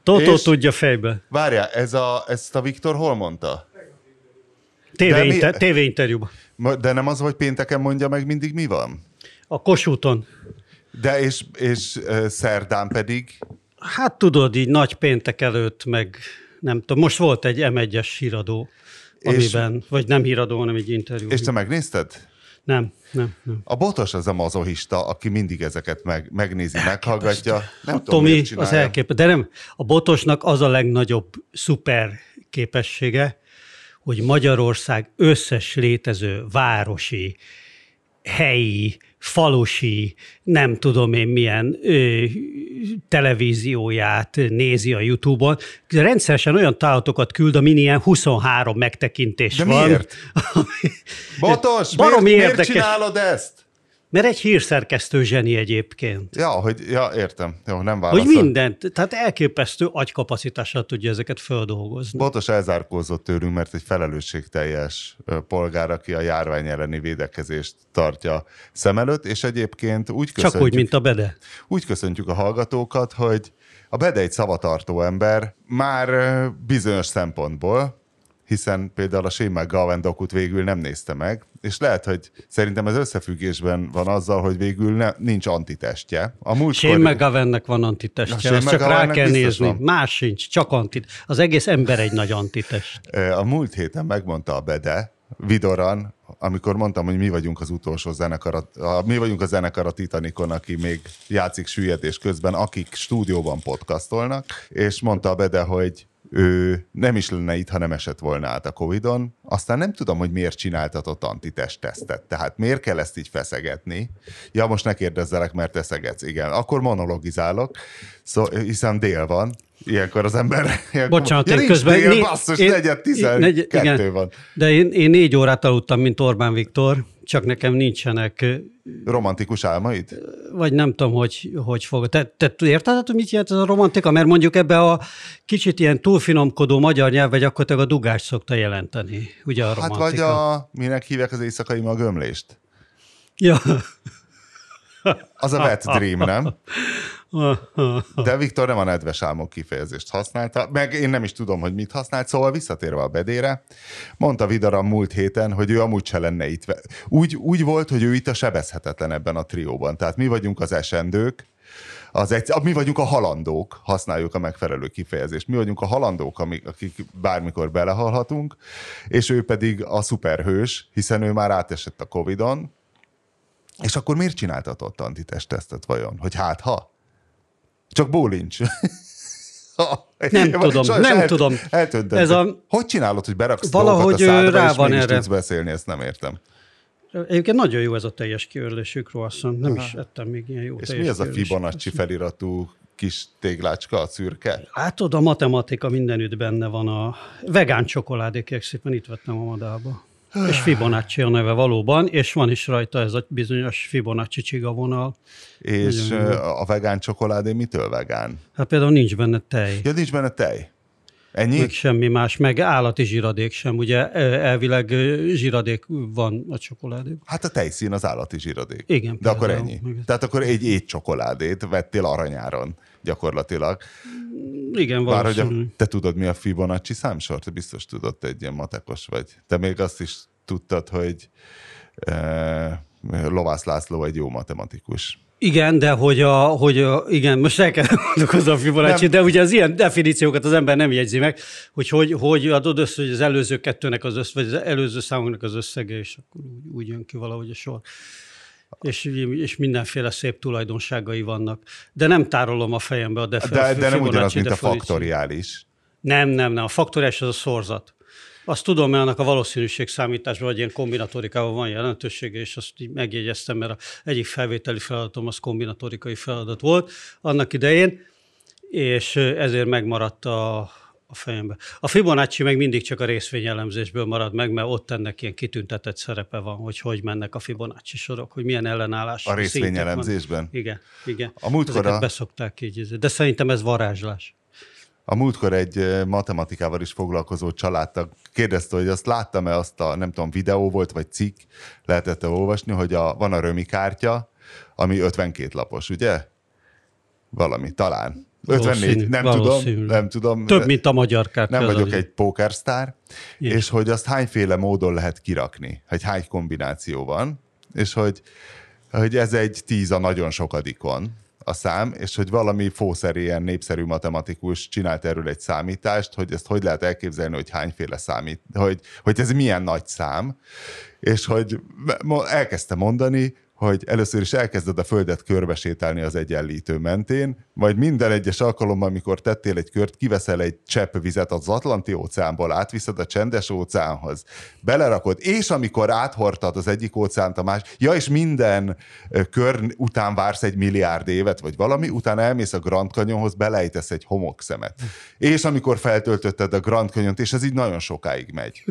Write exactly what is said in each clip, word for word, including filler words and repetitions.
Totó tudja fejbe. Várjál, ez a, ezt a Viktor hol mondta? tévéinterjúban. De nem az, hogy pénteken mondja meg mindig, mi van? A Kossuthon. De és, és uh, szerdán pedig? Hát tudod, így nagy péntek előtt, meg nem tudom. Most volt egy em egyes híradó, amiben, és, vagy nem híradó, hanem egy interjú. És te megnézted? Nem, nem, nem. A Botos az a mazohista, aki mindig ezeket meg, megnézi, elképesztő. Meghallgatja. Nem a tudom, Tomi az elképesztő. De nem, a Botosnak az a legnagyobb szuper képessége, hogy Magyarország összes létező városi, helyi, falusi, nem tudom én milyen ö, televízióját nézi a YouTube-on. Rendszeresen olyan tálatokat küld, amin ilyen huszonhárom megtekintés De van. miért? Botos, miért, miért csinálod ezt? Mert egy hírszerkesztő zseni egyébként. Ja, hogy, ja, értem. Jó, nem válaszol. Hogy mindent, tehát elképesztő agykapacitással tudja ezeket földolgozni. Botos elzárkózott tőlünk, mert egy felelősségteljes polgár, aki a járvány elleni védekezést tartja szem előtt, és egyébként úgy köszöntjük... Csak úgy, mint a Bede. Úgy köszöntjük a hallgatókat, hogy a Bede egy szavatartó ember már bizonyos szempontból, hiszen például a Shane McGowan dokut végül nem nézte meg, és lehet, hogy szerintem ez összefüggésben van azzal, hogy végül ne, nincs antitestje. A múltkor... Shane McGowannek van antitestje, azt csak rá kell nézni. Van. Más sincs, csak antitest. Az egész ember egy nagy antitest. A múlt héten megmondta a Bede, vidoran, amikor mondtam, hogy mi vagyunk az utolsó zenekar, a, mi vagyunk a zenekar a Titanicon, aki még játszik süllyedés közben, akik stúdióban podcastolnak, és mondta a Bede, hogy ő nem is lenne itt, ha nem esett volna át a Covidon. Aztán nem tudom, hogy miért csináltatott antitest-tesztet. Tehát miért kell ezt így feszegetni? Ja, most ne kérdezzelek, mert eszegetsz. Igen, akkor monologizálok, szó, hiszen dél van. Ilyenkor az ember... Ilyenkor, Bocsánat, ja, én közben... Dél, né, basszus, én, negyed tizenkettő van. De én, én négy órát aludtam, mint Orbán Viktor, csak nekem nincsenek... Romantikus álmaid? Vagy nem tudom, hogy, hogy fog. Te, te érted, hogy mit jelent ez a romantika? Mert mondjuk ebbe a kicsit ilyen túlfinomkodó magyar nyelv, vagy gyakorlatilag a dugást szokta jelenteni. Ugye a romantika. Hát vagy a... Minek hívják az éjszakai magömlést? Ja. Az a wet dream, nem? De Viktor nem a nedves álmok kifejezést használta, meg én nem is tudom, hogy mit használt, szóval visszatérve a Bedére, mondta Vidaram múlt héten, hogy ő amúgy se lenne itt. Úgy, úgy volt, hogy ő itt a sebezhetetlen ebben a trióban. Tehát mi vagyunk az esendők, az egy, mi vagyunk a halandók, használjuk a megfelelő kifejezést. Mi vagyunk a halandók, akik bármikor belehalhatunk, és ő pedig a szuperhős, hiszen ő már átesett a Covidon. És akkor miért csináltatott antitesttesztet vajon? Hogy hát ha? Csak bólincs. Nem tudom, Sajnos nem el, tudom. Ez a... Hogy csinálod, hogy beraksz valahogy a szádba, és mégis erre. tudsz beszélni, ezt nem értem. Egyébként nagyon jó ez a teljes kiörlésű croissant. Nem Aha. is ettem még ilyen jó és teljes mi ez a Fibonacci feliratú kis téglácska, a szürke? Látod, a matematika mindenütt benne van. A vegán csokoládék, szépen itt vettem a Madába. És Fibonacci a neve valóban, és van is rajta ez a bizonyos Fibonacci csigavonal. És nagyon a vegán csokoládé mitől vegán? Hát például nincs benne tej. Ja, nincs benne tej. Ennyi? Meg semmi más, meg állati zsiradék sem. Ugye elvileg zsiradék van a csokoládében. Hát a tejszín az állati zsiradék. Igen. De akkor ennyi. Meg... Tehát akkor egy étcsokoládét vettél aranyáron gyakorlatilag. Igen, Bár, valószínű. hogy a, te tudod, mi a Fibonacci számsor? Te biztos tudod, te egy ilyen matekos vagy. Te még azt is tudtad, hogy e, Lovász László egy jó matematikus. Igen, de hogy a, hogy a, igen, most el kell gondolkozni a Fibonacci, de ugye az ilyen definíciókat az ember nem jegyzi meg, hogy hogy, hogy adod össze, hogy az előző kettőnek az össze, vagy az előző számoknak az összege, és akkor úgy, úgy jön ki valahogy a sor. És, és mindenféle szép tulajdonságai vannak. De nem tárolom a fejembe a definíciót. De, de nem ugyanaz, mint a faktoriális. Nem, nem, nem. A faktoriális az a szorzat. Azt tudom, mert annak a valószínűségszámításban, vagy ilyen kombinatorikában van jelentősége, és azt így megjegyeztem, mert az egyik felvételi feladatom az kombinatorikai feladat volt annak idején, és ezért megmaradt a, a fejembe. A Fibonacci meg mindig csak a részvényelemzésből marad meg, mert ott ennek ilyen kitüntetett szerepe van, hogy hogy mennek a Fibonacci sorok, hogy milyen ellenállás. A részvényelemzésben? Igen, igen. A múltkor Ezeket a... beszokták így, de szerintem ez varázslás. A múltkor egy matematikával is foglalkozó családtag kérdezte, hogy azt láttam-e azt a, nem tudom, videó volt, vagy cikk, lehetett olvasni, hogy a, van a Römi kártya, ami ötvenkét lapos, ugye? Valami, talán. ötvennégy, nem tudom, nem tudom. Több, mint a magyar kártya. Nem vagyok egy pókersztár, és hogy azt hányféle módon lehet kirakni, hogy hány kombináció van, és hogy, hogy ez egy tíz a nagyon sokadikon a szám, és hogy valami fószer ilyen népszerű matematikus csinált erről egy számítást, hogy ezt hogy lehet elképzelni, hogy hányféle számít, hogy, hogy ez milyen nagy szám, és hogy elkezdte mondani, hogy először is elkezded a földet körbesétálni az egyenlítő mentén, majd minden egyes alkalommal, amikor tettél egy kört, kiveszel egy csepp vizet az Atlanti óceánból, átviszed a Csendes óceánhoz, belerakod, és amikor áthordtad az egyik óceánt a más, ja, és minden kör után vársz egy milliárd évet, vagy valami, utána elmész a Grand Canyonhoz, belejtesz egy homokszemet. És amikor feltöltötted a Grand Canyont, és ez így nagyon sokáig megy.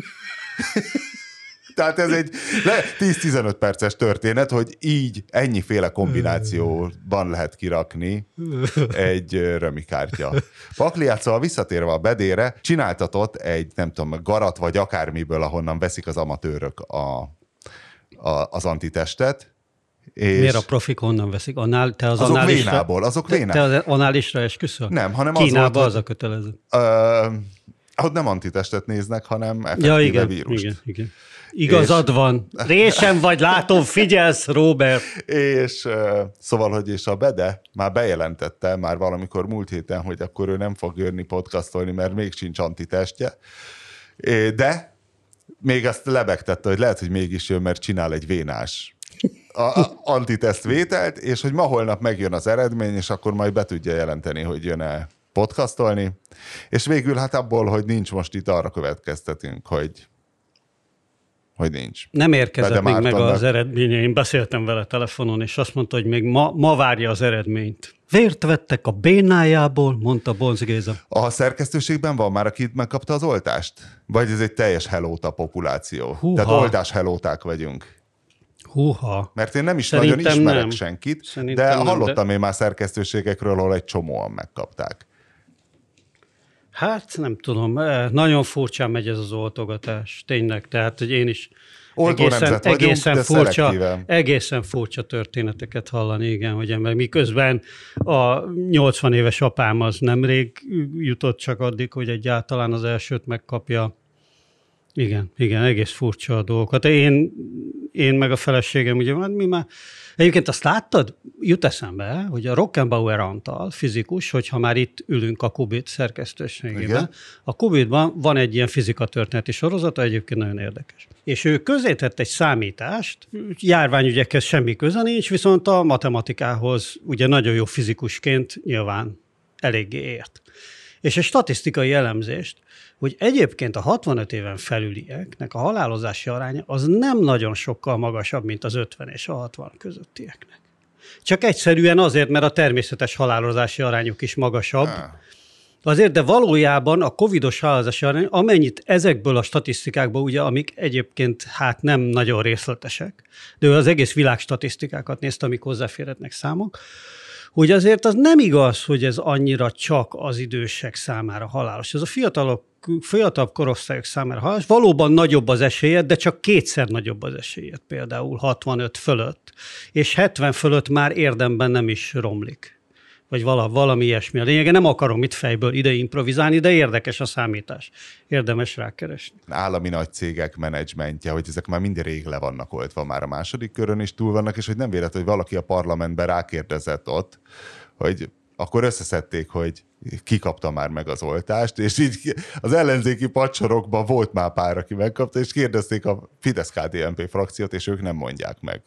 Tehát ez egy tíz-tizenöt perces történet, hogy így ennyiféle kombinációban lehet kirakni egy römikártya. Pakliát, szóval visszatérve a bedére, csináltatott egy, nem tudom, garat vagy akármiből, ahonnan veszik az amatőrök a, a, az antitestet. És miért a profik honnan veszik? Anál, te az azok análisra, vénából, azok vénából. Te, te az análisra esküszöl? Nem, hanem Kínában az, az a kötelező. Ö, ott nem antitestet néznek, hanem effektíve ja, igen, vírust. Igen, igen. Igazad és... van. Résem vagy, látom, figyelsz, Robert. És uh, szóval, hogy és a Bede már bejelentette már valamikor múlt héten, hogy akkor ő nem fog jönni podcastolni, mert még sincs antitestje. De még azt lebegtette, hogy lehet, hogy mégis jön, mert csinál egy vénás a, a antiteszt vételt, és hogy ma holnap megjön az eredmény, és akkor majd be tudja jelenteni, hogy jön-e podcastolni. És végül hát abból, hogy nincs, most itt arra következtetünk, hogy hogy nincs. Nem érkezett még meg az eredménye. Én beszéltem vele telefonon, és azt mondta, hogy még ma, ma várja az eredményt. Vért vettek a bénájából, mondta Bonc Géza. A szerkesztőségben van már, aki megkapta az oltást? Vagy ez egy teljes helóta populáció? Húha. Tehát oltás helóták vagyunk. Húha. Mert én nem is Szerintem nagyon ismerek nem. senkit, Szerintem de nem, hallottam de... én már szerkesztőségekről, ahol egy csomóan megkapták. Hát nem tudom, nagyon furcsán megy ez az oltogatás, tényleg, tehát hogy én is Oltó egészen, nemzet vagyunk, egészen, de furcsa, egészen furcsa történeteket hallani, igen, hogy ember, miközben a nyolcvan éves apám az nemrég jutott csak addig, hogy egyáltalán az elsőt megkapja. Igen, igen, egész furcsa a dolgokat. Én, én meg a feleségem, ugye, mi már... Egyébként azt láttad? Jut eszembe, hogy a Rockenbauer Antal, fizikus, hogyha már itt ülünk a Kubit szerkesztőségében, a Kubitban van egy ilyen fizikatörténeti sorozata, egyébként nagyon érdekes. És ő közzétett egy számítást, járványügyekhez semmi köze nincs, viszont a matematikához ugye nagyon jó fizikusként nyilván eléggé ért. És egy statisztikai elemzést, hogy egyébként a hatvanöt éven felülieknek a halálozási aránya az nem nagyon sokkal magasabb, mint az ötven és a hatvan közöttieknek. Csak egyszerűen azért, mert a természetes halálozási arányuk is magasabb. Azért, de valójában a covidos halálozási arány, amennyit ezekből a statisztikákból, ugye, amik egyébként hát nem nagyon részletesek, de ő az egész világ statisztikákat nézte, amik hozzáférhetnek számok, hogy azért az nem igaz, hogy ez annyira csak az idősek számára halálos. Ez a fiatalok, fiatalabb korosztályok számára halálos. Valóban nagyobb az esélyed, de csak kétszer nagyobb az esélyed, például hatvanöt fölött. És hetven fölött már érdemben nem is romlik. Vagy vala, valami ilyesmi. A lényege, nem akarom itt fejből ide improvizálni, de érdekes a számítás. Érdemes rákeresni. Állami nagy cégek menedzsmentje, hogy ezek már mind rég le vannak oltva, már a második körön is túl vannak, és hogy nem véletlen, hogy valaki a parlamentben rákérdezett ott, hogy akkor összeszedték, hogy ki kapta már meg az oltást, és így az ellenzéki padsorokban volt már pár, aki megkapta, és kérdezték a Fidesz-ká dé en pé frakciót, és ők nem mondják meg.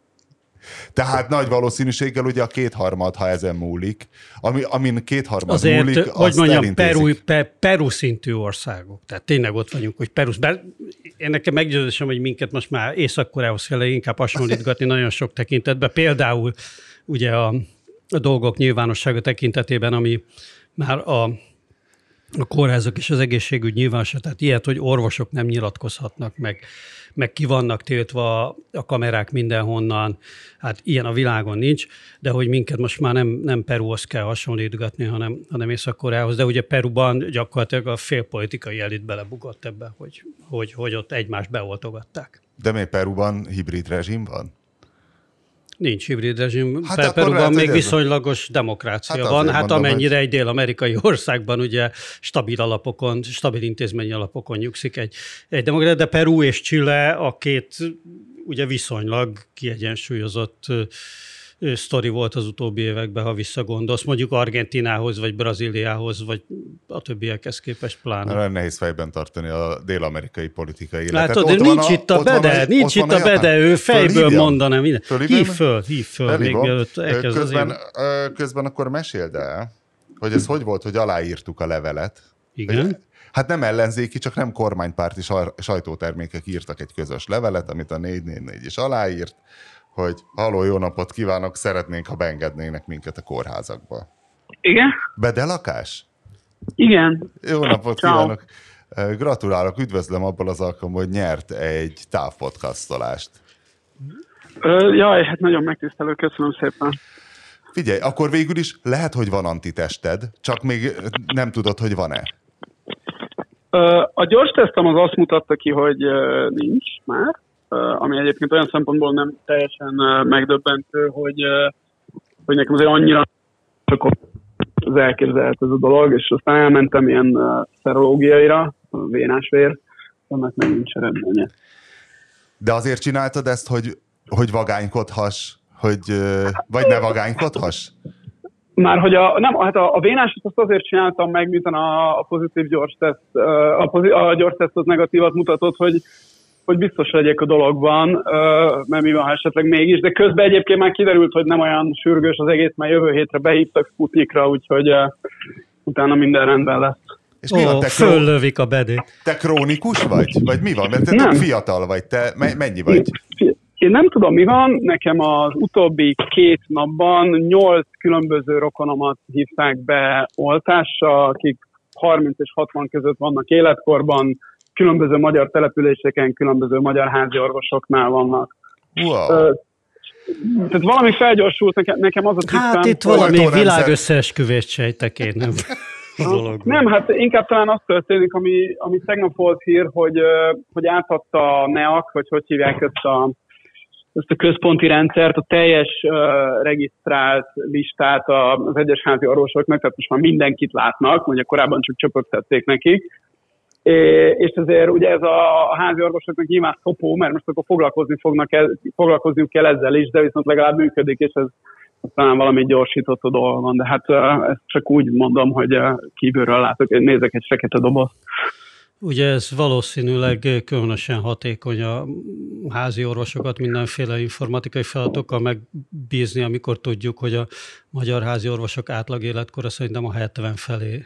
Tehát nagy valószínűséggel ugye a kétharmad, ha ezen múlik, ami, amin kétharmad azért, múlik, azt hogy mondjam, Peru, elintézik. pe, Peru szintű országok. Tehát tényleg ott vagyunk, hogy Peru. Bár én nekem meggyőződésem, hogy minket most már Észak-Koreához kell inkább hasonlítgatni nagyon sok tekintetben. Például ugye a, a dolgok nyilvánossága tekintetében, ami már a, a kórházak és az egészségügy nyilvánossága, tehát ilyet, hogy orvosok nem nyilatkozhatnak meg, meg ki vannak tiltva a kamerák mindenhonnan, hát ilyen a világon nincs, de hogy minket most már nem, nem Peruhoz kell hasonlítgatni, hanem, hanem Észak-Koreához, de ugye Peruban gyakorlatilag a félpolitikai elit belebugott ebbe, hogy, hogy, hogy ott egymást beoltogatták. De még Peruban hibrid rezsim van? Nincs hibrid rezsim. Hát Peruban még viszonylagos demokrácia hát van, hát mondom, amennyire hogy... egy dél-amerikai országban ugye stabil alapokon, stabil intézményi alapokon nyugszik egy, egy demokrácia, de Peru és Chile a két ugye viszonylag kiegyensúlyozott sztori volt az utóbbi években, ha visszagondolsz, mondjuk Argentinához, vagy Brazíliához, vagy a többiekhez képest pláne. Nagyon nehéz fejben tartani a dél-amerikai politikai életet. Látod, de nincs itt a Bede, nincs itt a Bede, ő fejből mondaná minden. Hív föl, hív föl, még mielőtt elkezd az közben, közben akkor meséld el, hogy ez hogy volt, hogy aláírtuk a levelet. Igen. Hogy, hát nem ellenzéki, csak nem kormánypárti sajtótermékek írtak egy közös levelet, amit a négy négy négy is aláírt, hogy halló, jó napot kívánok, szeretnénk, ha beengednének minket a kórházakba. Igen? Bede lakás? Igen. Jó napot Ciao. Kívánok. Gratulálok, üdvözlöm abból az alkalommal, hogy nyert egy távpodcastolást. Ö, jaj, hát nagyon megtisztelő, köszönöm szépen. Figyelj, akkor végül is lehet, hogy van antitested, csak még nem tudod, hogy van-e. Ö, a gyors tesztem az azt mutatta ki, hogy uh, nincs már, uh, ami egyébként olyan szempontból nem teljesen uh, megdöbbentő, hogy, uh, hogy nekem azért annyira csak az elképzelhet ez a dolog, és aztán elmentem ilyen uh, szerológiaira, vénásvér, annak meg nincs eredménye. De azért csináltad ezt, hogy, hogy vagánykodhass, hogy, uh, vagy ne vagánykodhass? Már hogy a, nem, hát a, a vénásot azt azért csináltam meg, miután a, a pozitív gyors teszt, a, pozit, a gyors teszt az negatívat mutatott, hogy, hogy biztos legyek a dologban, mert mi van, ha esetleg mégis, de közben egyébként már kiderült, hogy nem olyan sürgős az egész, mert jövő hétre behívtak Sputnikra, úgyhogy utána minden rendben lesz. És mi Ó, van, te föllövik a bedét. Te krónikus vagy? Vagy mi van? Mert te nem. Fiatal vagy, te mennyi vagy? Én nem tudom, mi van, nekem az utóbbi két napban nyolc különböző rokonomat hívták be oltásra, akik harminc és hatvan között vannak életkorban, különböző magyar településeken, különböző magyar házi orvosoknál vannak. Wow. Tehát valami felgyorsult, nekem, nekem az a tisztám. Hát itt valami világösszeesküvést sejtek én, nem? Nem, hát inkább talán az történik, ami, ami tegnap volt hír, hogy, hogy átadta a NEAK, vagy hogy hívják ezt a ezt a központi rendszert, a teljes uh, regisztrált listát az egyes házi orvosoknak, tehát most már mindenkit látnak, ugye korábban csak csöpögtették nekik, é, és ezért ugye ez a, a házi orvosoknak nyilván szopó, mert most akkor foglalkozni fognak el, foglalkozniuk kell ezzel is, de viszont legalább működik, és ez talán valami gyorsított a dolgon van, de hát uh, ezt csak úgy mondom, hogy uh, kívülről látok, én nézek egy fekete dobozt. Ugye ez valószínűleg különösen hatékony a házi orvosokat mindenféle informatikai feladatokkal megbízni, amikor tudjuk, hogy a magyar házi orvosok átlag életkora szerintem a hetven felé.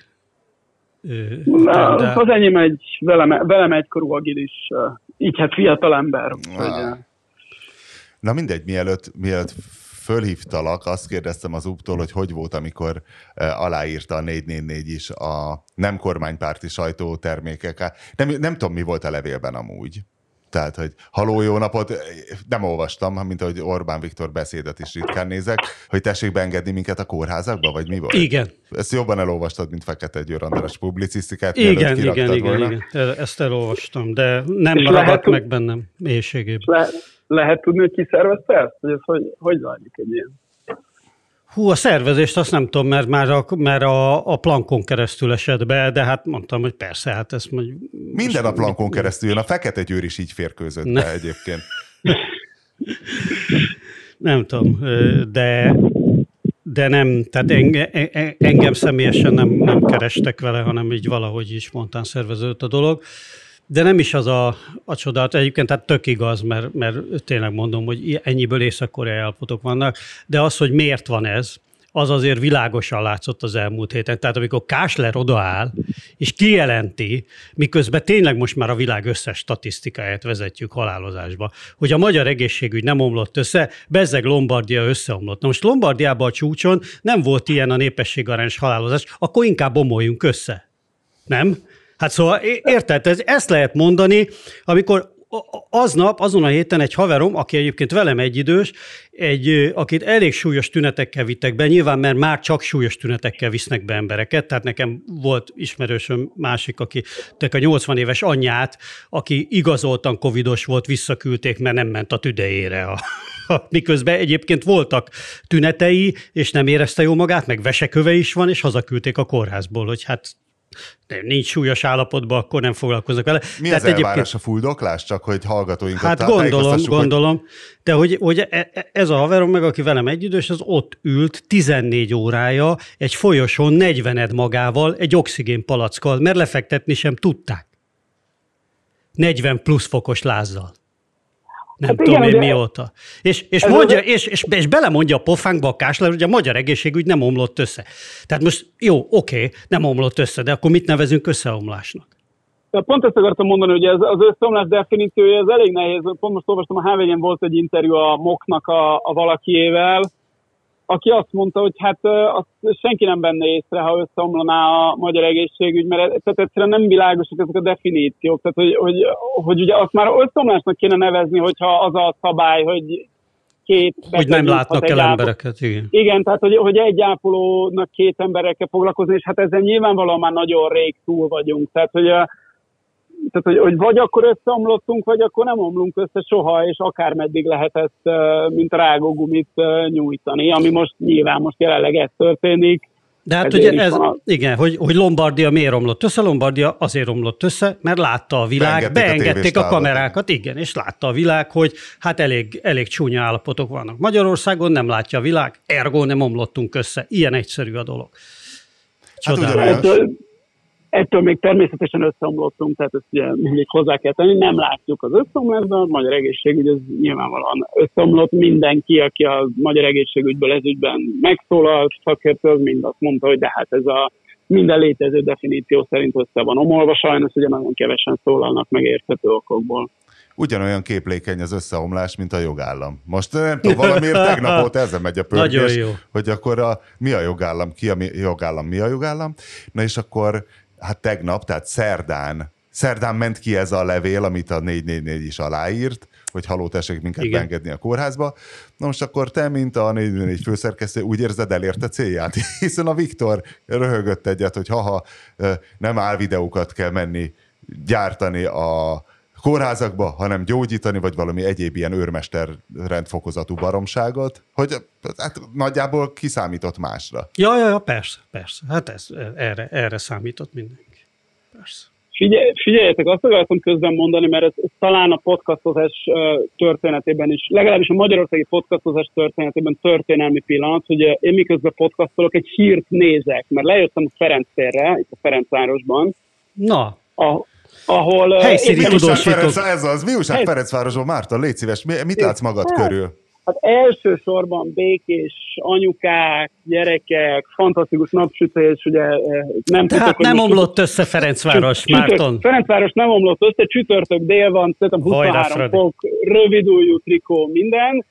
Na, az enyém egy velem, velem egykorú agilis, így hát fiatal ember. Na, Na mindegy, mielőtt, mielőtt fölhívtalak, azt kérdeztem az úptól, hogy hogy volt, amikor uh, aláírta a négy négy négy is a nem kormánypárti sajtótermékek. Nem, nem tudom, mi volt a levélben amúgy. Tehát, hogy haló, jó napot, nem olvastam, mint ahogy Orbán Viktor beszédet is ritkán nézek, hogy tessék beengedni minket a kórházakba, vagy mi volt? Igen. Ezt jobban elolvastad, mint Fekete Győr András publicisztikát. Igen, igen, igen, igen. Ezt elolvastam, de nem ragadt meg bennem mélységében. Le, lehet tudni, hogy ki szervezte ezt? Hogy ez hogy, hogy zajlik egy ilyen? Hú, a szervezést azt nem tudom, mert már a, mert a, a plankon keresztül esett be, de hát mondtam, hogy persze, hát ezt mondjuk... Minden a plankon keresztül jön, a Fekete Győr is így férkőzött ne. be egyébként. Nem tudom, de, de nem, tehát engem, engem személyesen nem, nem kerestek vele, hanem így valahogy is spontán szerveződött a dolog. De nem is az a, a csodát, egyébként tehát tök igaz, mert, mert tényleg mondom, hogy ennyiből észak-koreai állapotok vannak, de az, hogy miért van ez, az azért világosan látszott az elmúlt héten. Tehát amikor Kásler odaáll, és kijelenti, miközben tényleg most már a világ összes statisztikáját vezetjük halálozásba, hogy a magyar egészségügy nem omlott össze, bezzeg Lombardia összeomlott. Na most Lombardiában a csúcson nem volt ilyen a népességarányos halálozás, akkor inkább omoljunk össze. Nem? Hát szóval érted, ezt lehet mondani, amikor aznap, azon a héten egy haverom, aki egyébként velem egyidős, egy, akit elég súlyos tünetekkel vittek be, nyilván, mert már csak súlyos tünetekkel visznek be embereket, tehát nekem volt ismerősöm másik, aki a nyolcvan éves anyját, aki igazoltan covidos volt, visszaküldték, mert nem ment a tüdejére. A, a, miközben egyébként voltak tünetei, és nem érezte jól magát, meg veseköve is van, és hazaküldték a kórházból, hogy hát nincs súlyos állapotban, akkor nem foglalkoznak vele. Mi Tehát az elvárás egyébként... a fuldoklás? Csak hogy hallgatóinkat hát gondolom, gondolom. Hogy... De hogy, hogy ez a haverom meg, aki velem egyidős, az ott ült tizennégy órája egy folyosón negyvened magával, egy oxigénpalackkal, mert lefektetni sem tudták. negyven plusz fokos lázzal. Nem hát tudom igen, én ugye... mióta. És, és, mondja, az... és, és, és belemondja a pofánkba a Kásler, hogy a magyar egészségügy nem omlott össze. Tehát most jó, oké, nem omlott össze, de akkor mit nevezünk összeomlásnak? De pont ezt akartam mondani, hogy ez, az összeomlás definíciója az elég nehéz. Pont most olvastam, a há vé gén volt egy interjú a MOK-nak a, a valakiével, aki azt mondta, hogy hát azt senki nem venne észre, ha összeomlaná a magyar egészségügy, mert tehát egyszerűen nem világosak ezek a definíciók. Tehát, hogy, hogy, hogy ugye azt már összeomlásnak kéne nevezni, hogyha az a szabály, hogy két... Hogy nem látnak el embereket, igen. Igen, tehát hogy, hogy egy ápolónak két emberrel kell foglalkozni, és hát ezzel nyilvánvalóan már nagyon rég túl vagyunk. Tehát, hogy Tehát, hogy, hogy vagy akkor összeomlottunk, vagy akkor nem omlunk össze soha, és akármeddig lehet ezt, mint rágógumit nyújtani, ami most nyilván most jelenleg ez történik. De hát ugye ez, a... igen, hogy, hogy Lombardia miért omlott össze? Lombardia azért omlott össze, mert látta a világ, beengedték, beengedték a, a kamerákat, igen, és látta a világ, hogy hát elég, elég csúnya állapotok vannak. Magyarországon nem látja a világ, ergo nem omlottunk össze. Ilyen egyszerű a dolog. Hát ettől még természetesen összeomlottunk, tehát ezt ugye mindig hozzá kell tenni, nem látjuk az összeomlást, a magyar egészségügy az nyilvánvalóan összeomlott. Mindenki, aki a magyar egészségügyből ez ügyben megszólalt, szakértő, az mind azt mondta, hogy de hát ez a minden létező definíció szerint össze van omolva, sajnos ugye nagyon kevesen szólalnak meg érthető okokból. Ugyanolyan képlékeny az összeomlás, mint a jogállam. Most nem tudom, valamiért tegnap óta ezen megy a pörgés, hogy akkor a, mi a jogállam, ki a mi, jogállam, mi a jogállam. Na és akkor hát tegnap, tehát szerdán, szerdán ment ki ez a levél, amit a négy négy négy is aláírt, hogy haló, tessék minket igen. beengedni a kórházba. Na most akkor te, mint a négy négy négy főszerkesztő, úgy érzed, elérte célját? Hiszen a Viktor röhögött egyet, hogy haha, nem állvideókat kell menni gyártani a kórházakba, hanem gyógyítani, vagy valami egyéb ilyen őrmester rendfokozatú baromságot, hogy hát nagyjából kiszámított másra. Ja, ja, ja, persze, persze. Hát ez, erre, erre számított mindenki. Persze. Figyelj, figyeljetek, azt akartam közben mondani, mert ez, ez talán a podcastozás történetében is, legalábbis a magyarországi podcastozás történetében történelmi pillanat, hogy én miközben podcastolok, egy hírt nézek, mert lejöttem a Ferenc térre, itt a Ferencvárosban. Na. A, ahol... Helyszíni tudósítók. Ez az. Mi újság Ferencvárosban? Márton, légy szíves, mit látsz magad hát, körül? Hát elsősorban békés anyukák, gyerekek, fantasztikus napsütés, ugye nem Tehát nem omlott össze Ferencváros, Márton. Ferencváros nem omlott össze, csütörtök dél van, szerintem huszonhárom fok, rövidújú trikó, minden.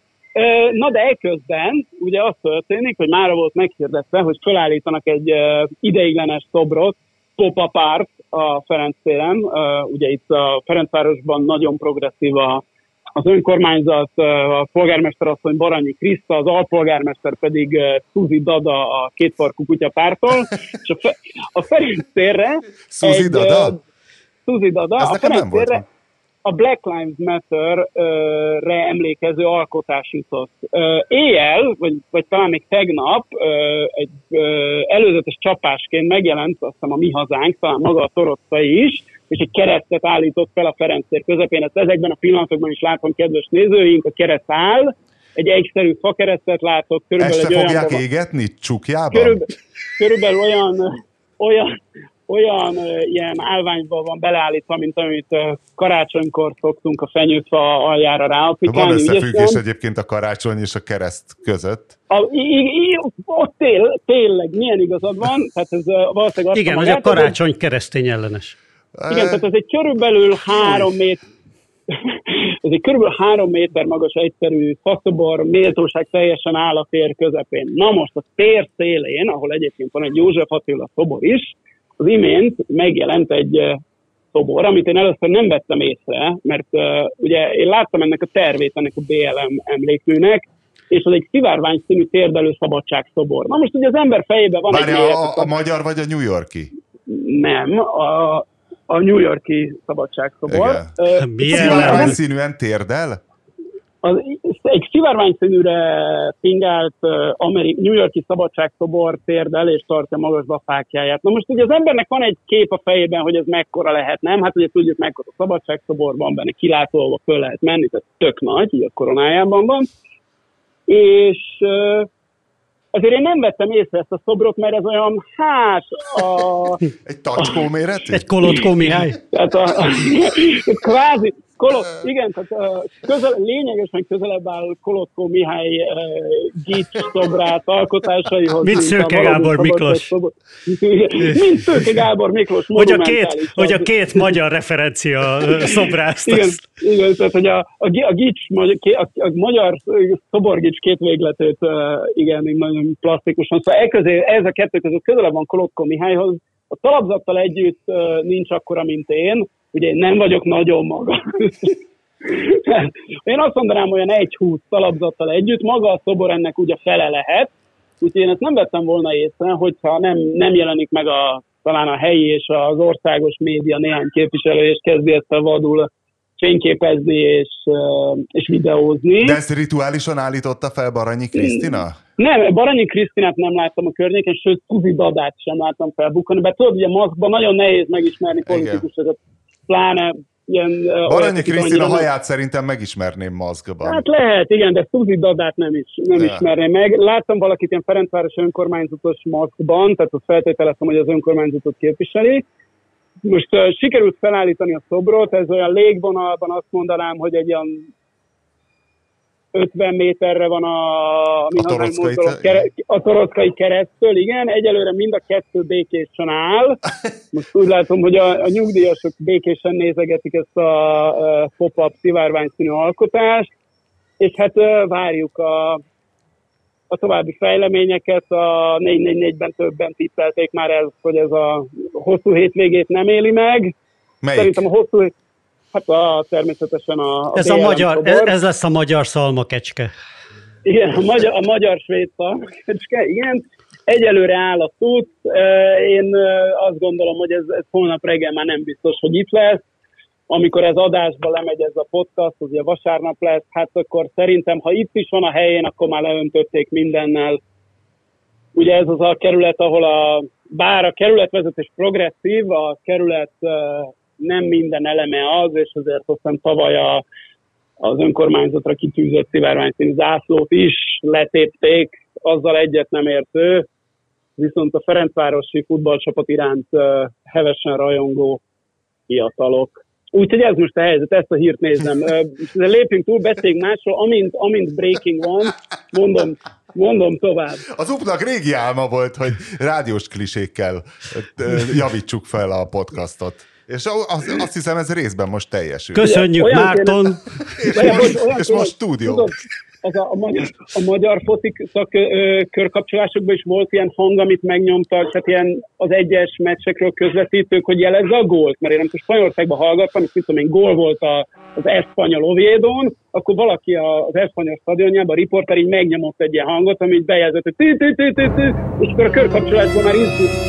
Na de eközben ugye az történik, hogy mára volt meghirdetve, hogy felállítanak egy ideiglenes szobrot, pop-up art a Ferenc téren. Ugye itt a Ferencvárosban nagyon progresszív a az önkormányzat, a polgármester asszony Baranyi Kriszta, az alpolgármester pedig Szuzi Dada a kétfarkú kutyapártól, és a, Fe, a Ferenc térre Szuzi Dada? Szuzi Dada, a Ferenc térre a Black Lives Matter-re emlékező alkotás jutott. Éjjel, vagy, vagy talán még tegnap egy előzetes csapásként megjelent, azt hiszem a Mi Hazánk, talán maga a Toroczai is, és egy keresztet állított fel a Ferenc tér közepén. Ezt ezekben a pillanatokban is látom, kedves nézőink, a kereszt áll, egy egyszerű fakeresztet látok. Körülbelül Este egy fogják olyan, égetni csukjában? Körülbelül, körülbelül olyan, olyan, olyan ilyen állványban van beleállítva, mint amit karácsonykor szoktunk a fenyőfa aljára ráaplikálni. Van összefüggés egyébként a karácsony és a kereszt között? A, i, i, ott tél, tényleg, milyen igazad van? Hát ez valószínűleg igen, hogy a karácsony keresztény ellenes. Igen, tehát ez egy körülbelül három méter, ez egy körülbelül három méter magas egyszerű faszobor, méltóság teljesen áll a tér közepén. Na most a tér szélén, ahol egyébként van egy József Attila szobor is, az imént megjelent egy szobor, amit én először nem vettem észre, mert uh, ugye én láttam ennek a tervét, ennek a bé el em emlékműnek, és az egy szivárvány színű térdelő szabadságszobor. Na most ugye az ember fejében van Várja, egy... Várja, a, a magyar vagy a New York-i? Nem, a, a New York-i szabadságszobor. Uh, szivárvány színűen térdel? Az, egy szivárványszínűre pingált uh, Ameri- New York-i szabadságszobor térdel és tartja magasba a fákjáját. Na most ugye az embernek van egy kép a fejében, hogy ez mekkora lehet, nem? Hát ugye tudjuk mekkora a szabadságszoborban, benne kilátolva föl lehet menni, tehát tök nagy, így a koronájában van. És uh, azért én nem vettem észre ezt a szobrot, mert ez olyan, hát a... Egy tacskó méretű? Egy Kolodkó Mihály? Tehát a, a, kvázi, Kolod, igen, tehát közel, lényegesen közelebb áll Kolodkó Mihály uh, gics szobrát alkotásaihoz. Mint Szőke Gábor Miklós. Mint Szőke Gábor Miklós. Hogy a két, hogy a két magyar referencia szobrázt. Igen, igen, tehát hogy a, a, a gics, a, a magyar szoborgics két végletét, uh, igen, nagyon plastikusan. Szóval e közé, ez a kettő között közelebb van Kolodkó Mihályhoz. A talapzattal együtt uh, nincs akkora, mint én. Ugye én nem vagyok nagyon maga. Én azt mondanám, olyan egy húsz talapzattal együtt, maga a szobor ennek ugye fele lehet, úgyhogy én ezt nem vettem volna észre, hogyha nem, nem jelenik meg a, talán a helyi és az országos média néhány képviselő, és kezdi ezt a vadul fényképezni és, és videózni. De ezt rituálisan állította fel Baranyi Krisztina? Nem, Baranyi Krisztinát nem láttam a környéken, sőt, Tuzi Dadát sem láttam felbukkani, mert tudod, ugye maszkban nagyon nehéz megismerni politikusokat, pláne ilyen... Baranyi Krisztina haját nem... szerintem megismerném maszkban. Hát lehet, igen, de Tuzi Dadát nem, is, nem ja. ismerném meg. Láttam valakit ilyen Ferencváros önkormányzatos maszkban, tehát azt feltételeztem, hogy az önkormányzatot képviseli. Most uh, sikerült felállítani a szobrot, ez olyan légvonalban azt mondanám, hogy egy olyan ötven méterre van a, a, torockai, kere, a torockai keresztől, igen, egyelőre mind a kettő békésen áll. Most úgy látom, hogy a, a nyugdíjasok békésen nézegetik ezt a, a pop-up szivárványszínű alkotást, és hát uh, várjuk a, a további fejleményeket. A négy négy négyben többen tippelték már ez, hogy ez a hosszú hétvégét nem éli meg. Melyik? Szerintem a hosszú Hát a, természetesen a, a ez, a magyar, ez, ez lesz a magyar szalmakecske. Igen, a magyar, a magyar svéd szalmakecske, igen. Egyelőre áll a tud. Én azt gondolom, hogy ez, ez holnap reggel már nem biztos, hogy itt lesz. Amikor ez adásba lemegy ez a podcast, az ugye vasárnap lesz, hát akkor szerintem, ha itt is van a helyén, akkor már leöntötték mindennel. Ugye ez az a kerület, ahol a, bár a kerületvezetés progresszív, a kerület nem minden eleme az, és azért aztán tavaly a, az önkormányzatra kitűzött szivárványszínű zászlót is letépték, azzal egyet nem értő, viszont a ferencvárosi futballcsapat iránt uh, hevesen rajongó fiatalok. Úgyhogy ez most a helyzet, ezt a hírt nézem. Uh, lépjünk túl, beszéljünk másról, amint, amint breaking van, mondom, mondom tovább. Az upnak régi álma volt, hogy rádiós klisékkel uh, javítsuk fel a podcastot. És azt, azt hiszem, ez részben most teljesül. Köszönjük, olyan Márton! Kéne, és, most, most, és most stúdió. Tudod, az a, a, magyar, a magyar foci körkapcsolásokban is volt ilyen hang, amit megnyomtak, tehát ilyen az egyes meccsekről közvetítők, hogy jelezze a gólt. Mert én nem tudom, Spanyolországban hallgattam, és mit tudom én, gól volt a, az Espanyol Oviedón, akkor valaki az Espanyol stadionjában, a riporter így megnyomott egy ilyen hangot, amit bejelzett, hogy tű, tű, tű, tű, tű, és akkor a körkapcsolásban már izgult.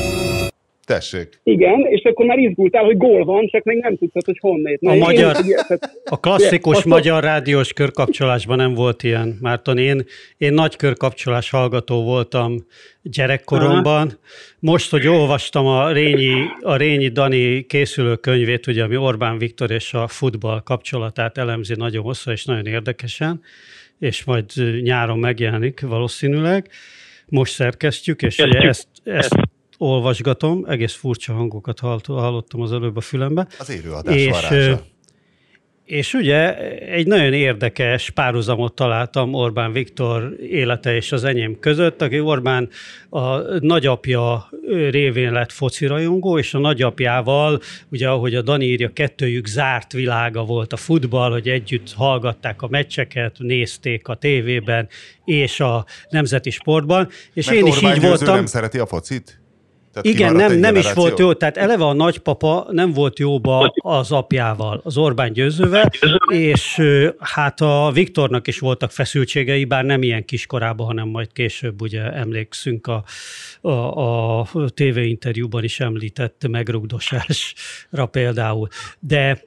Tessék. Igen, és akkor már izgultál, hogy gól van, csak még nem tudtad, hogy honnét. A, magyar, a klasszikus ugye, magyar rádiós körkapcsolásban nem volt ilyen, Márton. Én, én nagy körkapcsolás hallgató voltam gyerekkoromban. Aha. Most, hogy olvastam a Rényi, a Rényi Dani készülő könyvét, ugye, ami Orbán Viktor és a futball kapcsolatát elemzi nagyon hosszú és nagyon érdekesen, és majd nyáron megjelenik valószínűleg. Most szerkesztjük, és ugye ezt, ezt olvasgatom, egész furcsa hangokat hallottam az előbb a fülembe. Az élőadás varázsa. És ugye egy nagyon érdekes párhuzamot találtam Orbán Viktor élete és az enyém között, aki Orbán a nagyapja révén lett focirajongó, és a nagyapjával, ugye ahogy a Dani írja, kettőjük zárt világa volt a futball, hogy együtt hallgatták a meccseket, nézték a tévében és a nemzeti sportban. És mert én is Orbán így Győző voltam. Nem szereti a focit? Tehát igen, nem, nem is volt jó, jó. tehát eleve a nagypapa nem volt jóba az apjával, az Orbán Győzővel, és hát a Viktornak is voltak feszültségei, bár nem ilyen kiskorában, hanem majd később, ugye emlékszünk a, a, a tévéinterjúban is említett megrugdosásra például. De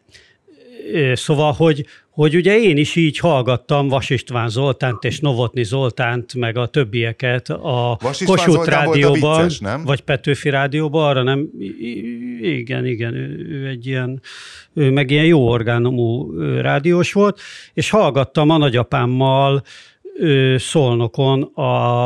szóval, hogy, hogy ugye én is így hallgattam Vas István Zoltánt és Novotny Zoltánt, meg a többieket a Kossuth Rádióban, vicces, vagy Petőfi Rádióban, arra nem, igen, igen, ő, ő egy ilyen, ő meg ilyen jó orgánumú rádiós volt, és hallgattam a nagyapámmal Szolnokon a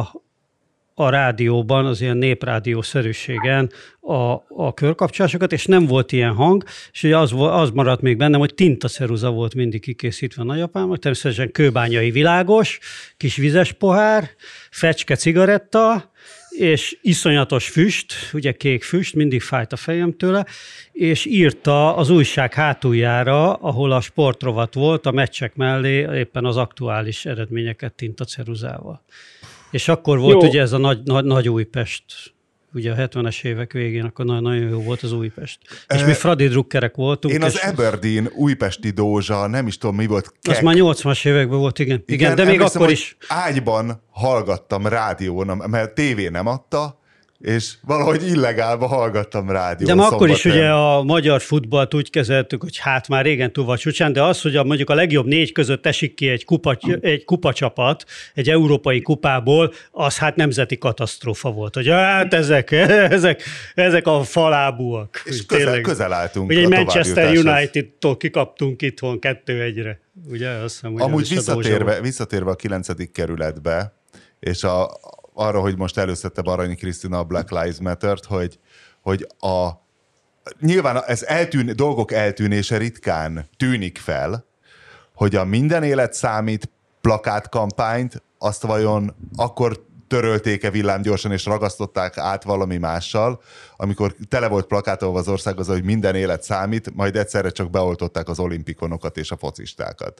a rádióban, az ilyen néprádiószerűségen a, a körkapcsolásokat, és nem volt ilyen hang, és ugye az, az maradt még bennem, hogy tintaceruza volt mindig kikészítve a nagyapámnak, természetesen kőbányai világos, kis vizes pohár, fecske cigaretta, és iszonyatos füst, ugye kék füst, mindig fájt a fejem tőle, és írta az újság hátuljára, ahol a sportrovat volt, a meccsek mellé éppen az aktuális eredményeket tintaceruzával. És akkor volt jó. Ugye ez a nagy, nagy, nagy Újpest, ugye a hetvenes évek végén, akkor nagyon jó volt az Újpest. És e, mi Fradi drukkerek voltunk. Én az Aberdeen újpesti Dózsa, nem is tudom mi volt. Kek. Az már nyolcvanas években volt, igen. igen, igen de még emlékszem, akkor is. Ágyban hallgattam rádión, mert tévé nem adta, és valahogy illegálba hallgattam rádión. De ma akkor is ugye a magyar futballt úgy kezeltük, hogy hát már régen túl vagy csúcsán, de az, hogy a, mondjuk a legjobb négy között esik ki egy, kupa, egy kupacsapat, egy európai kupából, az hát nemzeti katasztrófa volt. Hogy hát ezek, ezek, ezek a falábúak. És közel, közel álltunk ugye a Manchester United-tól kikaptunk itthon kettő egyre. Ugye? Azt hiszem, hogy amúgy visszatérve, visszatérve a kilencedik kerületbe, és a arra, hogy most előszette Baranyi Krisztina a Black Lives Matter-t, hogy, hogy a, nyilván ez eltűn, dolgok eltűnése ritkán tűnik fel, hogy a minden élet számít plakátkampányt, azt vajon akkor törölték-e villámgyorsan és ragasztották át valami mással, amikor tele volt plakátolva az ország az, hogy minden élet számít, majd egyszerre csak beoltották az olimpikonokat és a focistákat.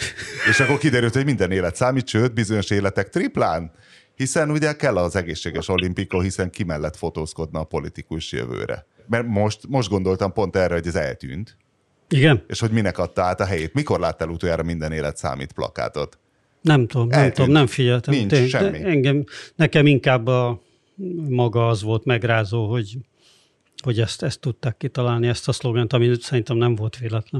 És akkor kiderült, hogy minden élet számít, sőt, bizonyos életek triplán. Hiszen ugye kell az egészséges olimpikó, hiszen ki mellett fotózkodna a politikus jövőre. Mert most, most gondoltam pont erre, hogy ez eltűnt. Igen. És hogy minek adta át a helyét. Mikor láttál utoljára minden élet számít plakátot? Nem tudom, nem tudom, nem figyeltem. Nincs Tény, semmi. Engem, nekem inkább a maga az volt megrázó, hogy, hogy ezt, ezt tudták kitalálni, ezt a szlogent, ami szerintem nem volt véletlen.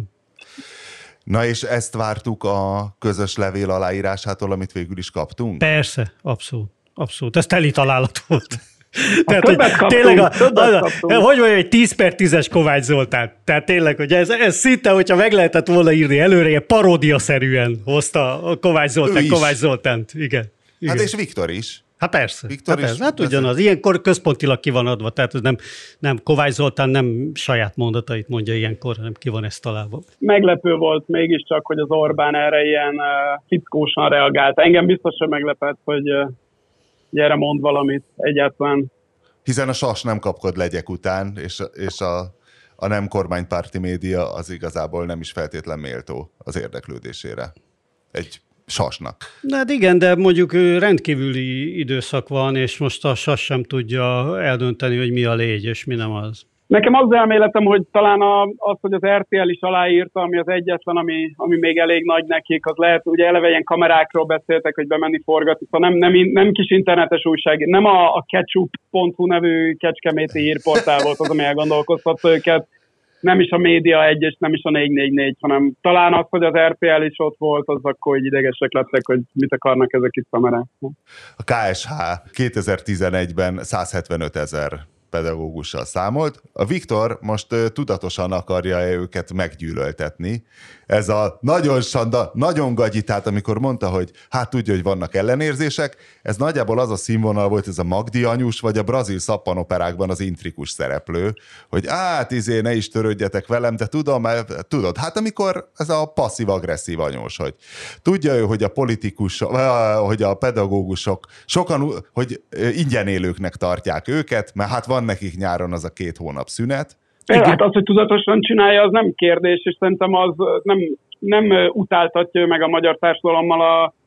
Na és ezt vártuk a közös levél aláírásától, amit végül is kaptunk? Persze, abszolút. Abszolút. Ez teli találat volt. Tehát, hogy kaptunk, tényleg, a, a, a, hogy mondjam, egy tíz per tízes Kovács Zoltán. Tehát tényleg, hogy ez, ez szinte, hogyha meg lehetett volna írni előre, ilyen paródiaszerűen hozta a Kovács Zoltán, Kovács Zoltánt. Igen, igen. Hát és Viktor is. Hát persze. Viktor hát, persze. hát ugyanaz. Ilyenkor központilag ki van adva. Tehát ez nem, nem Kovács Zoltán nem saját mondatait mondja ilyenkor, hanem ki van ezt találva. Meglepő volt mégiscsak, hogy az Orbán erre ilyen uh, fickósan reagált. Engem biztosan meglepett, hogy uh, erre mond valamit egyáltalán. Hiszen a sas nem kapkod legyek után, és, és a, a nem kormánypárti média az igazából nem is feltétlen méltó az érdeklődésére. Egy sasnak. De hát igen, de mondjuk rendkívüli időszak van, és most a sas sem tudja eldönteni, hogy mi a légy, és mi nem az. Nekem az elméletem, hogy talán az, hogy az er té el is aláírta, ami az egyetlen, ami, ami még elég nagy nekik, az lehet, ugye eleve ilyen kamerákról beszéltek, hogy bemenni forgatni, szóval nem, nem, nem kis internetes újság, nem a, a ketchup pont hu nevű kecskeméti hírportál volt az, ami elgondolkoztatta őket, nem is a Média egy, és nem is a négy négy négy, hanem talán az, hogy az er té el is ott volt, az akkor így idegesek lettek, hogy mit akarnak ezek itt kamerák. A ká es há kétezer-tizenegyben százhetvenöt ezer pedagógussal számolt. A Viktor most uh, tudatosan akarja őket meggyűlöltetni. Ez a nagyon sanda, nagyon gagyi, tehát amikor mondta, hogy hát tudja, hogy vannak ellenérzések, ez nagyjából az a színvonal volt, ez a Magdi anyus, vagy a brazil szappanoperákban az intrikus szereplő, hogy hát izé, ne is törődjetek velem, de tudom, mert tudod, hát amikor ez a passzív-agresszív anyós, hogy tudja ő, hogy a politikusok, hogy a pedagógusok sokan, hogy ingyen élőknek tartják őket, mert hát van nekik nyáron az a két hónap szünet. Hát az, hogy tudatosan csinálja, az nem kérdés, és szerintem az nem, nem utáltatja meg a magyar társadalommal a,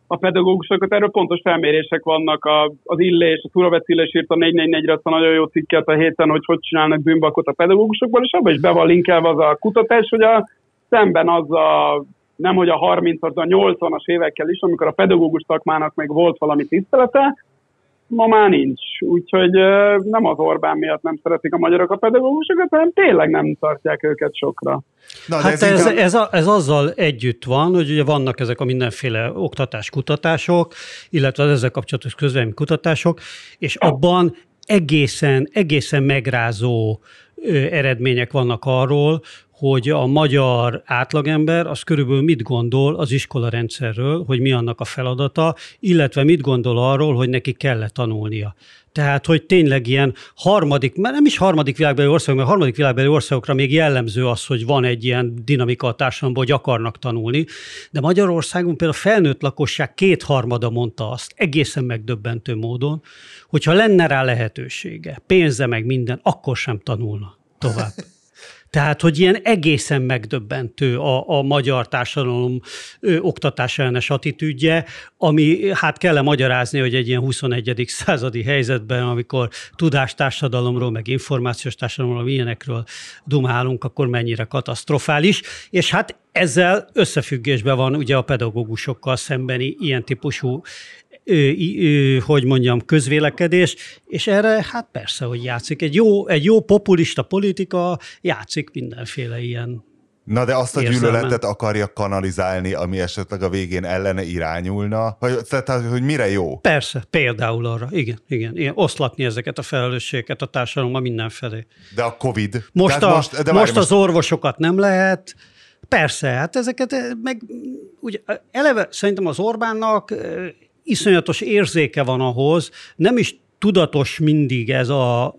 a pedagógusokat. Erről pontos felmérések vannak, a, az Illés, a Turavec Illés írt a négy négy négyre azt a nagyon jó cikket a héten, hogy hogy csinálnak bűnbakot a pedagógusokból, és abban is be van linkelve az a kutatás, hogy a, szemben az a, nem hogy a harmincas, de a nyolcvanas évekkel is, amikor a pedagógus szakmának még volt valami tisztelete, ma már nincs. Úgyhogy nem az Orbán miatt nem szeretik a magyarok a pedagógusokat, hanem tényleg nem tartják őket sokra. Na, hát ez, ez, ez, a, ez azzal együtt van, hogy ugye vannak ezek a mindenféle oktatáskutatások, illetve az ezzel kapcsolatos közvéleménykutatások, és abban egészen, egészen megrázó eredmények vannak arról, hogy a magyar átlagember az körülbelül mit gondol az iskolarendszerről, hogy mi annak a feladata, illetve mit gondol arról, hogy neki kell tanulnia. Tehát, hogy tényleg ilyen harmadik, mert nem is harmadik világbeli országok, mert harmadik világbeli országokra még jellemző az, hogy van egy ilyen dinamika a társadalomban, hogy akarnak tanulni, de Magyarországon például a felnőtt lakosság kétharmada mondta azt, egészen megdöbbentő módon, hogyha lenne rá lehetősége, pénze meg minden, akkor sem tanulna tovább. Tehát, hogy ilyen egészen megdöbbentő a, a magyar társadalom ö, oktatás ellenes attitűdje, ami hát kell magyarázni, hogy egy ilyen huszonegyedik századi helyzetben, amikor tudástársadalomról, meg információs társadalomról, ilyenekről dumálunk, akkor mennyire katasztrofális, és hát ezzel összefüggésben van ugye a pedagógusokkal szembeni ilyen típusú Ö, ö, hogy mondjam, közvélekedés, és erre hát persze, hogy játszik. Egy jó, egy jó populista politika játszik mindenféle ilyen. Na de azt a érzelmen. gyűlöletet akarja kanalizálni, ami esetleg a végén ellene irányulna? Vagy, tehát, hogy mire jó? Persze, például arra. Igen, igen, igen. Oszlatni ezeket a felelősségeket a társadalomban mindenfelé. De a Covid? Most, a, most, de most várj, az orvosokat nem lehet. Persze, hát ezeket meg ugye eleve szerintem az Orbánnak iszonyatos érzéke van ahhoz, nem is tudatos mindig ez a,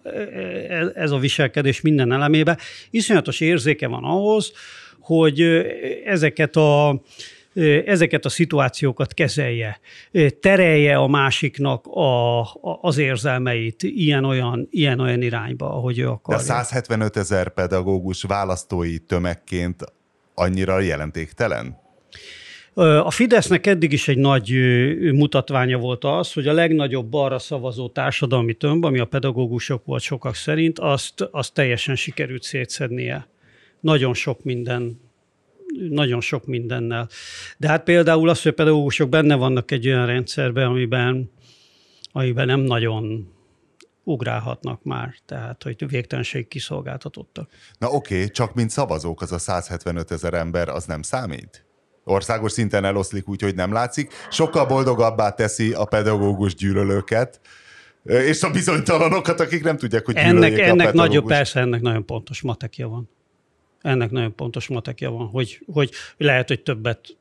ez a viselkedés minden elemébe, iszonyatos érzéke van ahhoz, hogy ezeket a, ezeket a szituációkat kezelje, terelje a másiknak a, az érzelmeit ilyen-olyan, ilyen-olyan irányba, ahogy ő akarja. De százhetvenöt ezer pedagógus választói tömegként annyira jelentéktelen? A Fidesznek eddig is egy nagy mutatványa volt az, hogy a legnagyobb balra szavazó társadalmi tömb, ami a pedagógusok volt sokak szerint, azt, azt teljesen sikerült szétszednie. Nagyon sok minden, nagyon sok mindennel. De hát például az, hogy a pedagógusok benne vannak egy olyan rendszerben, amiben, amiben nem nagyon ugrálhatnak már, tehát hogy végtelenség kiszolgáltatottak. Na oké, okay, csak mint szavazók az a százhetvenöt ezer ember, az nem számít? Országos szinten eloszlik úgy, hogy nem látszik. Sokkal boldogabbá teszi a pedagógus gyűlölőket, és a bizonytalanokat, akik nem tudják, hogy gyűlöljék ennek, a ennek pedagógus. nagyobb, persze, ennek nagyon pontos matekja van. Ennek nagyon pontos matekja van, hogy, hogy lehet, hogy többet,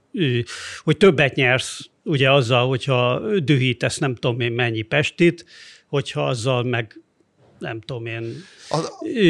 hogy többet nyersz, ugye azzal, hogyha dühítesz nem tudom én mennyi pestit, hogyha azzal meg nem tudom én, a,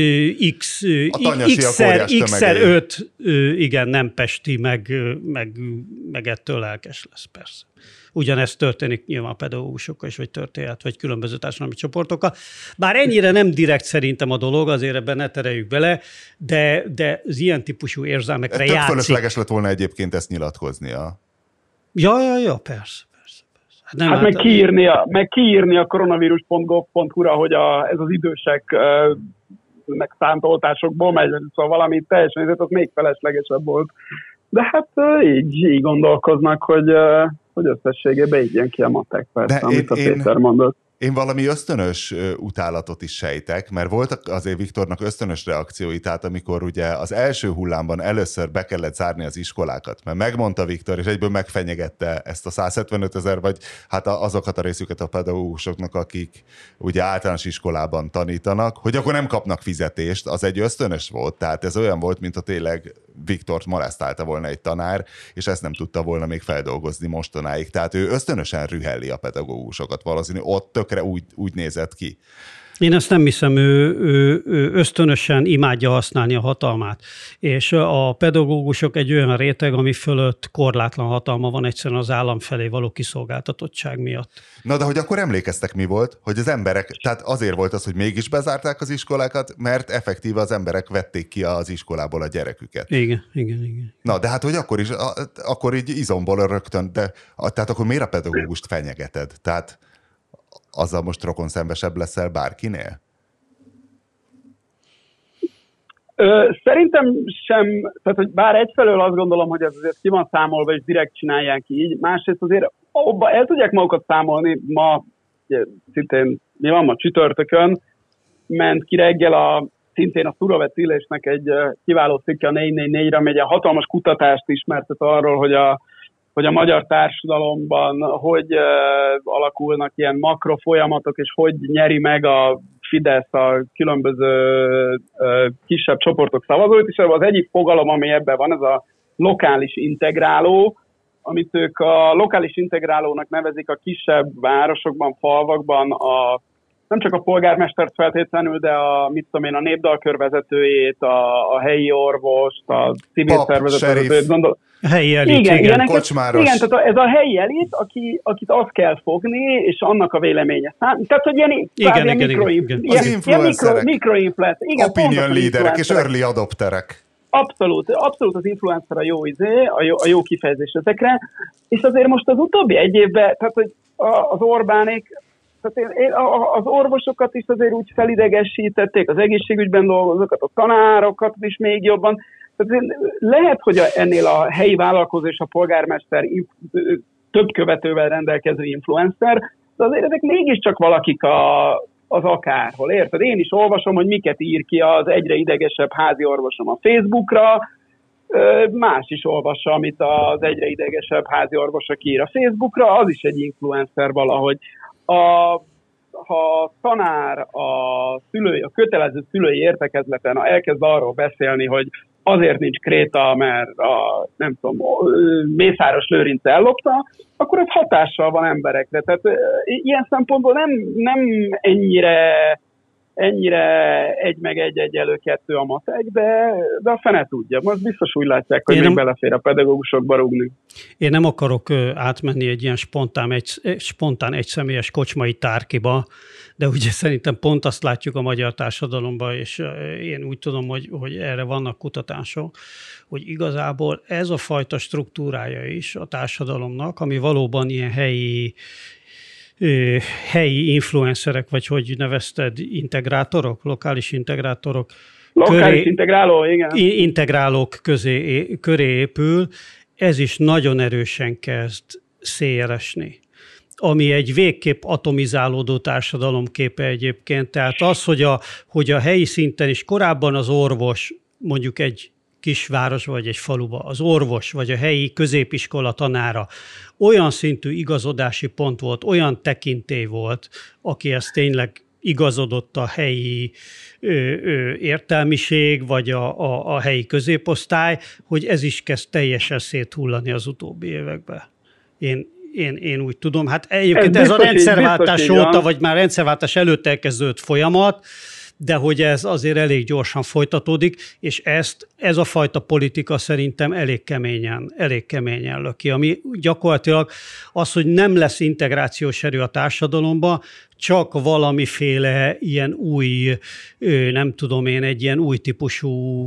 x, x-szer, x-szer öt, igen, nem pesti, meg, meg, meg ettől lelkes lesz, persze. Ugyanezt történik nyilván pedagógusokkal is, vagy történet, vagy különböző társadalmi csoportokkal. Bár ennyire nem direkt szerintem a dolog, azért ebben ne tereljük bele, de, de az ilyen típusú érzelmekre tök játszik. Fölösleges lett volna egyébként ezt nyilatkoznia. Ja, ja, ja, persze. Nem, hát, hát meg, kiírni a, meg kiírni a koronavírus pont gov pont hu-ra, hogy a, ez az időseknek szánt oltásokból megy, szóval valami teljesen, ez az még feleslegesebb volt. De hát így, így gondolkoznak, hogy, hogy összességében így jön ki a matek, persze, de amit én, a Péter mondott. Én valami ösztönös utálatot is sejtek, mert voltak azért Viktornak ösztönös reakciói, tehát amikor ugye az első hullámban először be kellett zárni az iskolákat, mert megmondta Viktor, és egyből megfenyegette ezt a százhetvenöt ezer, vagy hát azokat a részüket a pedagógusoknak, akik ugye általános iskolában tanítanak, hogy akkor nem kapnak fizetést, az egy ösztönös volt, tehát ez olyan volt, mint a tényleg Viktort molesztálta volna egy tanár, és ezt nem tudta volna még feldolgozni mostanáig. Tehát ő ösztönösen rühelli a pedagógusokat valószínű, ott tökre úgy, úgy nézett ki. Én ezt nem hiszem, ő, ő, ő ösztönösen imádja használni a hatalmát. És a pedagógusok egy olyan réteg, ami fölött korlátlan hatalma van egyszerűen az állam felé való kiszolgáltatottság miatt. Na de hogy akkor emlékeztek, mi volt? Hogy az emberek, tehát azért volt az, hogy mégis bezárták az iskolákat, mert effektíve az emberek vették ki az iskolából a gyereküket. Igen, igen, igen. Na de hát, hogy akkor is, akkor így izomból rögtön, de tehát akkor miért a pedagógust fenyegeted? Tehát azzal most rokonszenvesebb leszel bárkinél? Ö, szerintem sem, tehát hogy bár egyfelől azt gondolom, hogy ez azért ki van számolva, és direkt csinálják így, másrészt azért abba el tudják magukat számolni. Ma, ugye, szintén mi van ma csütörtökön, ment ki reggel a, szintén a Szurovec Illésnek egy kiváló cikke a négy négy négyre, amely egy hatalmas kutatást ismertet arról, hogy a hogy a magyar társadalomban hogy uh, alakulnak ilyen makrofolyamatok, és hogy nyeri meg a Fidesz a különböző uh, kisebb csoportok szavazóit, és az egyik fogalom, ami ebben van, ez a lokális integráló, amit ők a lokális integrálónak nevezik a kisebb városokban, falvakban a nem csak a polgármestert feltétlenül, de a, mit tudom én, a népdalkör vezetőjét, a, a helyi orvost, a civil szervezet vezetőjét, gondol. A helyi elit, igen, igen, ilyeneket, kocsmáros. Igen, tehát ez a helyi elit, aki, akit azt kell fogni, és annak a véleménye szám. Tehát, hogy ilyen, igen, igen, mikro, igen, igen. Ilyen, az influencerek, mikro, mikro igen, opinion leaderek és early adopterek. Abszolút, abszolút az influencer a jó izé, a jó, a jó kifejezés ezekre, és azért most az utóbbi egy évben, tehát, hogy az Orbánék, tehát én, az orvosokat is azért úgy felidegesítették, az egészségügyben dolgozókat, a tanárokat is még jobban. Tehát lehet, hogy ennél a helyi vállalkozó és a polgármester több követővel rendelkező influencer, de azért ezek mégiscsak valakik a, az akárhol, érted? Én is olvasom, hogy miket ír ki az egyre idegesebb házi orvosom a Facebookra, más is olvassa, amit az egyre idegesebb házi orvosa ír a Facebookra, az is egy influencer valahogy. A, ha a tanár a, szülői, a kötelező szülői értekezleten elkezd arról beszélni, hogy azért nincs kréta, mert a, nem tudom, Mészáros Lőrinc ellopta, akkor ez hatással van emberekre. Tehát ilyen szempontból nem, nem ennyire, ennyire egy meg egy egyelő kettő a matek, de, de a fene tudja. Most biztos úgy látják, hogy én még nem, belefér a pedagógusokba rúgni. Én nem akarok átmenni egy ilyen spontán, egy, spontán egyszemélyes kocsmai tárkiba, de ugye szerintem pont azt látjuk a magyar társadalomban, és én úgy tudom, hogy, hogy erre vannak kutatások, hogy igazából ez a fajta struktúrája is a társadalomnak, ami valóban ilyen helyi, helyi influencerek, vagy hogy nevezted, integrátorok, lokális integrátorok. Lokális köré, integráló, igen. Integrálók közé, köré épül, ez is nagyon erősen kezd szélesedni, ami egy végképp atomizálódó társadalomképe egyébként. Tehát az, hogy a, hogy a helyi szinten is korábban az orvos, mondjuk egy kisváros vagy egy faluba, az orvos vagy a helyi középiskola tanára olyan szintű igazodási pont volt, olyan tekintély volt, aki ezt tényleg igazodott a helyi ö, ö, értelmiség, vagy a, a, a helyi középosztály, hogy ez is kezd teljesen széthullani az utóbbi években. Én, én, én úgy tudom. Hát egyébként ez, ez a rendszerváltás így, óta, vagy már rendszerváltás előtt elkezdődött folyamat, de hogy ez azért elég gyorsan folytatódik, és ezt, ez a fajta politika szerintem elég keményen, elég keményen löki, ami gyakorlatilag az, hogy nem lesz integrációs erő a társadalomba, csak valamiféle ilyen új, nem tudom én, egy ilyen új típusú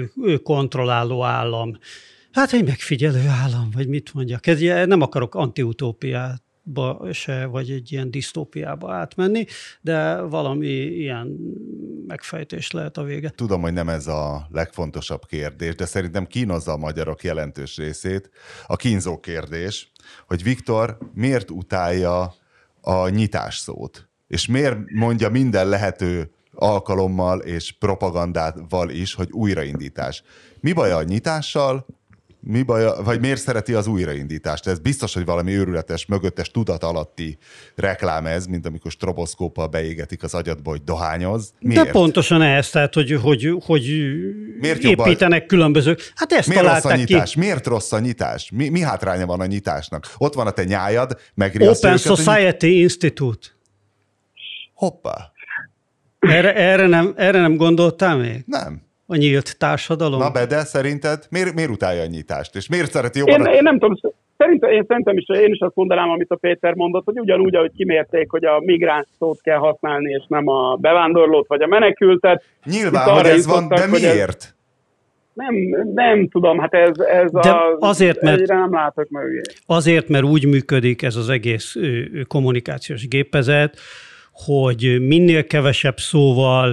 kontrolláló állam. Hát egy megfigyelő állam, vagy mit mondjak. Ez, nem akarok antiutópiát se, vagy egy ilyen disztópiába átmenni, de valami ilyen megfejtés lehet a vége. Tudom, hogy nem ez a legfontosabb kérdés, de szerintem kínozza a magyarok jelentős részét. A kínzó kérdés, hogy Viktor miért utálja a nyitás szót, és miért mondja minden lehető alkalommal és propagandával is, hogy újraindítás. Mi baj a nyitással? Mi baj, vagy miért szereti az újraindítást? Ez biztos, hogy valami őrületes, mögöttes, tudat alatti reklám ez, mint amikor stroboszkóppal beégetik az agyadba, hogy dohányoz. Miért? De pontosan ez, tehát, hogy, hogy, hogy miért építenek különböző... Hát ezt miért találták rossz a nyitás? ki. Miért rossz a nyitás? Mi, mi hátránya van a nyitásnak? Ott van a te nyájad, megriasztja Open őket, Society hogy... Institute. Hoppá. Erre, erre, nem, erre nem gondoltál még? Nem. A nyílt társadalom? Na, de szerinted miért, miért utálja a nyitást? És miért szereti jobban? Én, a... én nem tudom, szerintem, én szerintem is, én is azt mondanám, amit a Péter mondott, hogy ugyanúgy, ahogy kimérték, hogy a migráns szót kell használni, és nem a bevándorlót vagy a menekültet. Nyilván, hogy ez van, de miért? Ez, nem, nem tudom, hát ez, ez de az, azért, mert, egyre nem látok mögé. Azért, mert úgy működik ez az egész kommunikációs gépezet, hogy minél kevesebb szóval,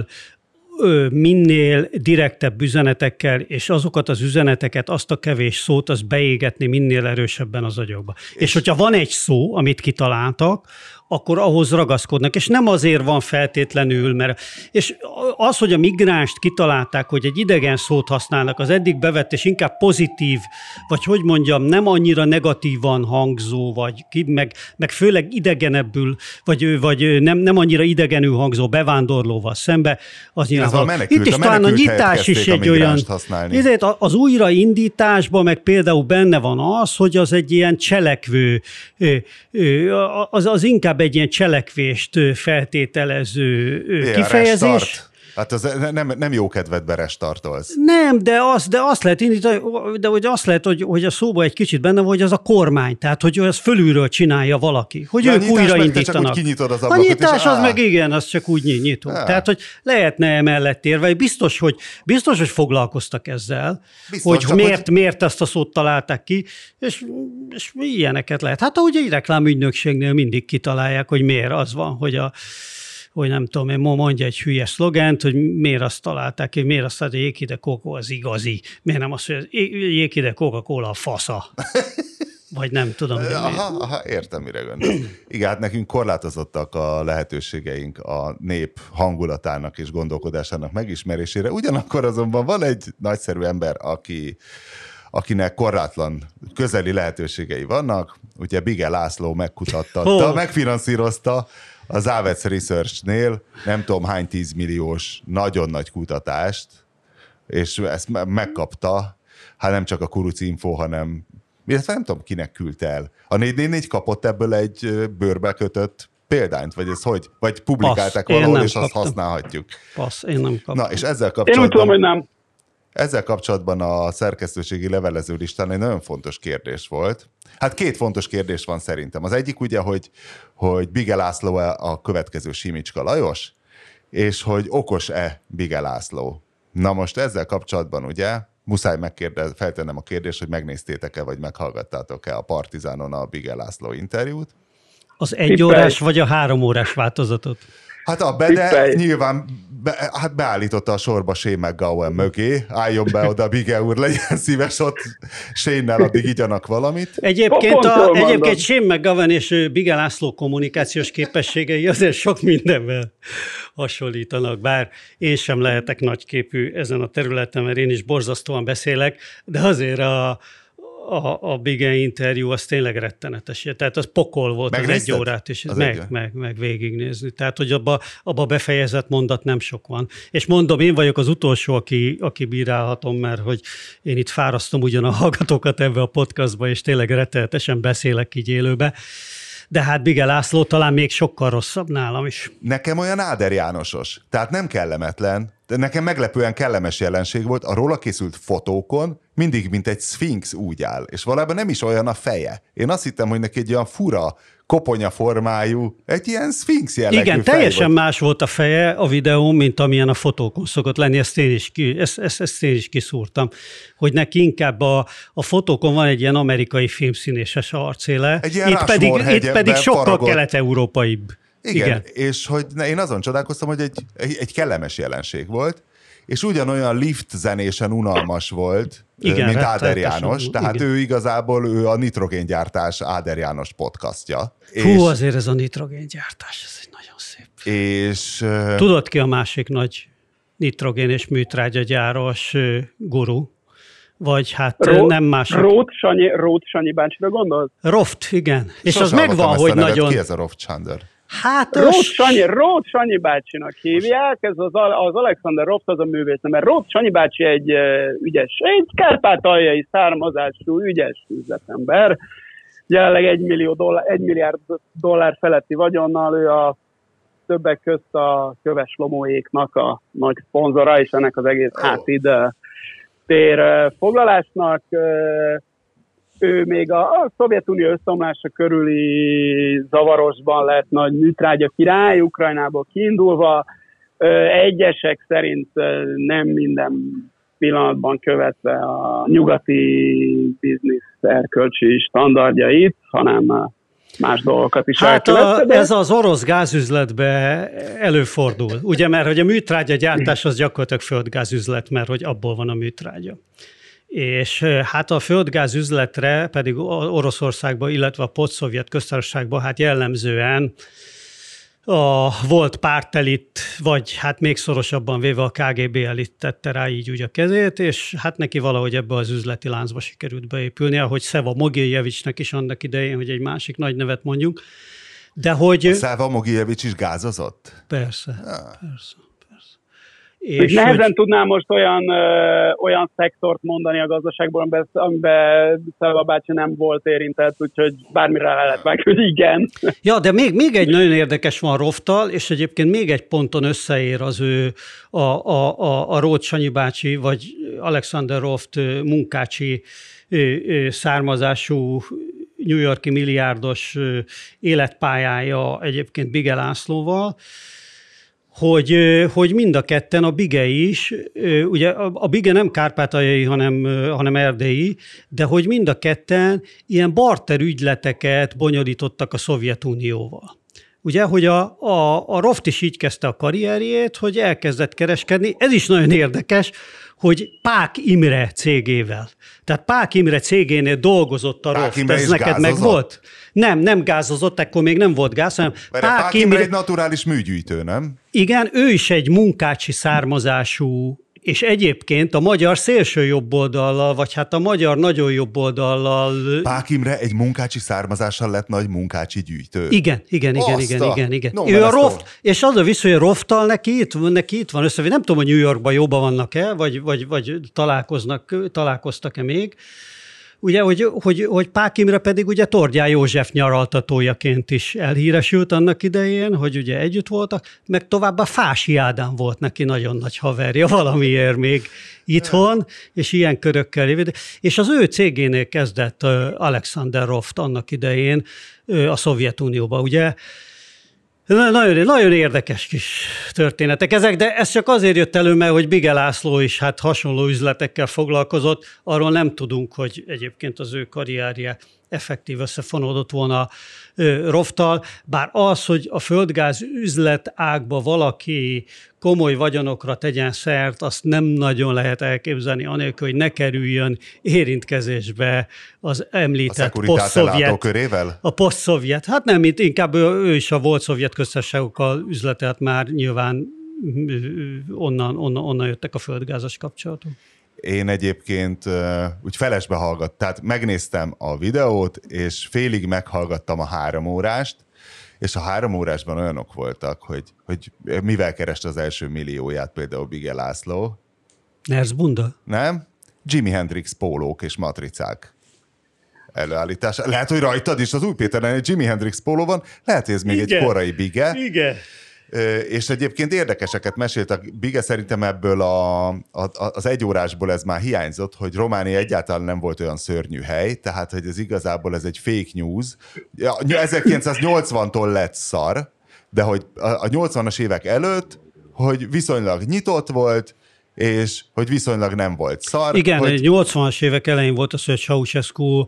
minél direktebb üzenetekkel, és azokat az üzeneteket, azt a kevés szót, az beégetni minél erősebben az agyokba. És, és hogyha van egy szó, amit kitaláltak, akkor ahhoz ragaszkodnak, és nem azért van feltétlenül, mert... És az, hogy a migránst kitalálták, hogy egy idegen szót használnak, az eddig bevett, és inkább pozitív, vagy hogy mondjam, nem annyira negatívan hangzó, vagy meg, meg főleg idegenebbül, vagy, vagy nem, nem annyira idegenül hangzó bevándorlóval szembe, az nyilván... Menekült, itt is talán a nyitás is egy olyan... Ezért az újraindításban meg például benne van az, hogy az egy ilyen cselekvő, az, az inkább egy ilyen cselekvést feltételező é, kifejezés. Hát az nem, nem jó kedvedbe restartolsz. Nem, de, az, de azt lehet indítani, de hogy azt lehet, hogy, hogy a szóban egy kicsit benne van, hogy az a kormány, tehát hogy az fölülről csinálja valaki, hogy ja, ők újraindítanak. Az a nyitás az meg igen, az csak úgy nyitunk. Á. Tehát, hogy lehetne emellett érve, biztos, hogy, biztos, hogy foglalkoztak ezzel, biztos, hogy miért, hogy miért ezt a szót találták ki, és, és ilyeneket lehet. Hát ahogy egy reklámügynökségnél mindig kitalálják, hogy miért az van, hogy a hogy nem tudom, én mondja egy hülye szlogent, hogy miért azt találták, hogy miért azt találták, hogy Jékide Coca az igazi. Miért nem azt, hogy Jékide Coca-Cola a fasza. Vagy nem tudom. Aha, aha, értem, mire gondolsz. Igen, hát nekünk korlátozottak a lehetőségeink a nép hangulatának és gondolkodásának megismerésére. Ugyanakkor azonban van egy nagyszerű ember, aki, akinek korlátlan közeli lehetőségei vannak. Ugye Bige László megkutattatta, oh. megfinanszírozta az Avets Research-nél nem tudom hány tízmilliós, nagyon nagy kutatást, és ezt megkapta, hát nem csak a Kuruc Info, hanem, illetve nem tudom, kinek küldte el. A négy négy négy kapott ebből egy bőrbe kötött példányt, vagy ez hogy? Vagy publikálták Passz, valahol, és kaptam. Azt használhatjuk. Passz, én nem kaptam. Na, és ezzel kapcsolatban... Én úgy tudom, hogy nem. Ezzel kapcsolatban a szerkesztőségi levelező listán egy nagyon fontos kérdés volt. Hát két fontos kérdés van szerintem. Az egyik ugye, hogy, hogy Bige László a következő Simicska Lajos, és hogy okos-e Bige László. Na most ezzel kapcsolatban ugye muszáj megkérdez, feltennem a kérdést, hogy megnéztétek-e, vagy meghallgattátok-e a Partizánon a Bige László interjút. Az egy órás vagy a három órás változatot? Hát a Bede nyilván be, hát beállította a sorba Shane McGowan mögé, álljon be oda, Bige úr, legyen szíves ott Shane-nel, addig igyanak valamit. Egyébként, a, egyébként Shane McGowan és Bige László kommunikációs képességei azért sok mindenvel hasonlítanak, bár én sem lehetek nagyképű ezen a területen, mert én is borzasztóan beszélek, de azért a A, a Bige interjú az tényleg rettenetes. Tehát az pokol volt az egy órát, és meg, meg, meg végignézni. Tehát, hogy abba, abba befejezett mondat nem sok van. És mondom, én vagyok az utolsó, aki, aki bírálhatom, mert hogy én itt fárasztom ugyan a hallgatókat ebbe a podcastba, és tényleg rettenetesen beszélek így élőbe. De hát Bige László talán még sokkal rosszabb nálam is. Nekem olyan Áder Jánosos. Tehát nem kellemetlen, de nekem meglepően kellemes jelenség volt. A róla készült fotókon mindig, mint egy szfinx úgy áll. És valójában nem is olyan a feje. Én azt hittem, hogy neki egy olyan fura, koponya formájú, egy ilyen szfinx jellegű Igen, fej teljesen volt. más volt a feje a videón, mint amilyen a fotókon szokott lenni. Ezt én is, ki, ezt, ezt, ezt én is kiszúrtam. Hogy neki inkább a, a fotókon van egy ilyen amerikai filmszínéses arcéle. Itt pedig, itt pedig sokkal faragott. Kelet-európaibb. Igen, Igen, és hogy én azon csodálkoztam, hogy egy, egy, egy kellemes jelenség volt, és ugyanolyan lift zenésen unalmas volt, igen, mint Áder János, tehát igen. Ő igazából ő a nitrogéngyártás Áder János podcastja. Hú, és, azért ez a nitrogéngyártás, ez egy nagyon szép. És, tudod ki a másik nagy nitrogén és műtrágyagyáros guru? Vagy hát Ró- nem más. Rót Sanyi, Rót Sanyi bácsira gondolsz? Roft, igen. És sosem az megvan, hogy nagyon... Ki ez a Roft Sándor? Hát Rót Sanyi, Rót Sanyi bácsinak hívják, ez az, az Alexander Roft az a művész, mert Rót Sanyi bácsi egy uh, ügyes, egy kárpátaljai származású ügyes üzletember. Jelenleg egy millió dollár, egy milliárd dollár feletti vagyonnal, ő a többek közt a Köves Lomóéknak a nagy szponzora, és ennek az egész oh. hátid tér foglalásnak. Ő még a, a Szovjetunió összeomlása körüli zavarosban lett nagy műtrágya király, Ukrajnából kiindulva. Egyesek szerint nem minden pillanatban követve a nyugati biznisz erkölcsi standardjait, hanem más dolgokat is hát elkövette. De... ez az orosz gázüzletbe előfordul, ugye, mert hogy a műtrágya gyártás az gyakorlatilag földgázüzlet, mert hogy abból van a műtrágya. És hát a földgáz üzletre pedig Oroszországban, illetve a posztszovjet köztársaságban hát jellemzően a volt pártelit, vagy hát még szorosabban véve a ká gé bé elit tette rá így úgy a kezét, és hát neki valahogy ebbe az üzleti láncba sikerült beépülni, ahogy Szeva Mogiljevicsnek is annak idején, hogy egy másik nagy nevet mondjuk. De hogy... A Szeva Mogiljevics is gázozott? Persze, ah. persze. És nehezen hogy... tudnám most olyan, ö, olyan szektort mondani a gazdaságból, amiben, amiben Szeva bácsi nem volt érintett, úgyhogy bármire le lehet vágni, hogy igen. Ja, de még, még egy nagyon érdekes van Roftal, és egyébként még egy ponton összeér az ő a, a, a, a Róth Sanyi bácsi, vagy Alexander Roft munkácsi származású New York-i milliárdos életpályája egyébként Bige Lászlóval, Hogy, hogy mind a ketten, a Bige is, ugye a Bige nem kárpátaljai, hanem, hanem erdélyi, de hogy mind a ketten ilyen barter ügyleteket bonyolítottak a Szovjetunióval. Ugye, hogy a, a, a Roft is így kezdte a karrierjét, hogy elkezdett kereskedni. Ez is nagyon érdekes, hogy Pák Imre cégével. Tehát Pák Imre cégénél dolgozott a Roft. Ez neked meg volt? Nem, nem gázozott, akkor még nem volt gáz, hanem Pák, Pák Imre, Imre egy naturális műgyűjtő, nem? Igen, ő is egy munkácsi származású, és egyébként a magyar szélső jobboldallal, vagy hát a magyar nagyon jobboldallal... Pák Imre egy munkácsi származással lett nagy munkácsi gyűjtő. Igen, igen, igen, igen, igen, igen. No, ő a Roft, és az a viszony, hogy Rofttal neki itt, neki itt van össze, nem tudom, hogy New Yorkban jobban vannak-e, vagy, vagy, vagy találkoznak, találkoztak-e még. Ugye, hogy, hogy, hogy Pák Imre pedig ugye Tordján József nyaraltatójaként is elhíresült annak idején, hogy ugye együtt voltak, meg továbbá Fási Ádám volt neki nagyon nagy haverja valamiért még itthon, és ilyen körökkel évid. És az ő cégénél kezdett Alexander Roft annak idején a Szovjetunióban, ugye. Nagyon, nagyon érdekes kis történetek ezek, de ez csak azért jött elő, mert hogy Bige László is hát hasonló üzletekkel foglalkozott, arról nem tudunk, hogy egyébként az ő karrierje effektív összefonódott volna Rofttal, bár az, hogy a földgáz üzlet ágba valaki komoly vagyonokra tegyen szert, azt nem nagyon lehet elképzelni, anélkül, hogy ne kerüljön érintkezésbe az említett posztszovjet. körével? A posztszovjet. Hát nem, itt inkább ő, ő is a volt szovjet köztársaságokkal üzletelt már, nyilván onnan, onnan, onnan jöttek a földgázas kapcsolatok. Én egyébként uh, úgy felesbe hallgattam, tehát megnéztem a videót, és félig meghallgattam a három órást, és a három órásban olyanok voltak, hogy, hogy mivel kereste az első millióját például Bige László. Nerzbunda? Nem? Jimi Hendrix pólók és matricák előállítása. Lehet, hogy rajtad is az Új Péteren egy Jimi Hendrix póló van, lehet, hogy ez még igen, egy korai Bige. Igen. És egyébként érdekeseket mesélt, a Bige szerintem ebből a, a, az egyórásból ez már hiányzott, hogy Románia egyáltalán nem volt olyan szörnyű hely, tehát hogy ez igazából ez egy fake news. ezerkilencszáznyolcvantól lett szar, de hogy a nyolcvanas évek előtt, hogy viszonylag nyitott volt, és hogy viszonylag nem volt szar. Igen, hogy... nyolcvanas évek elején volt az, hogy Ceausescu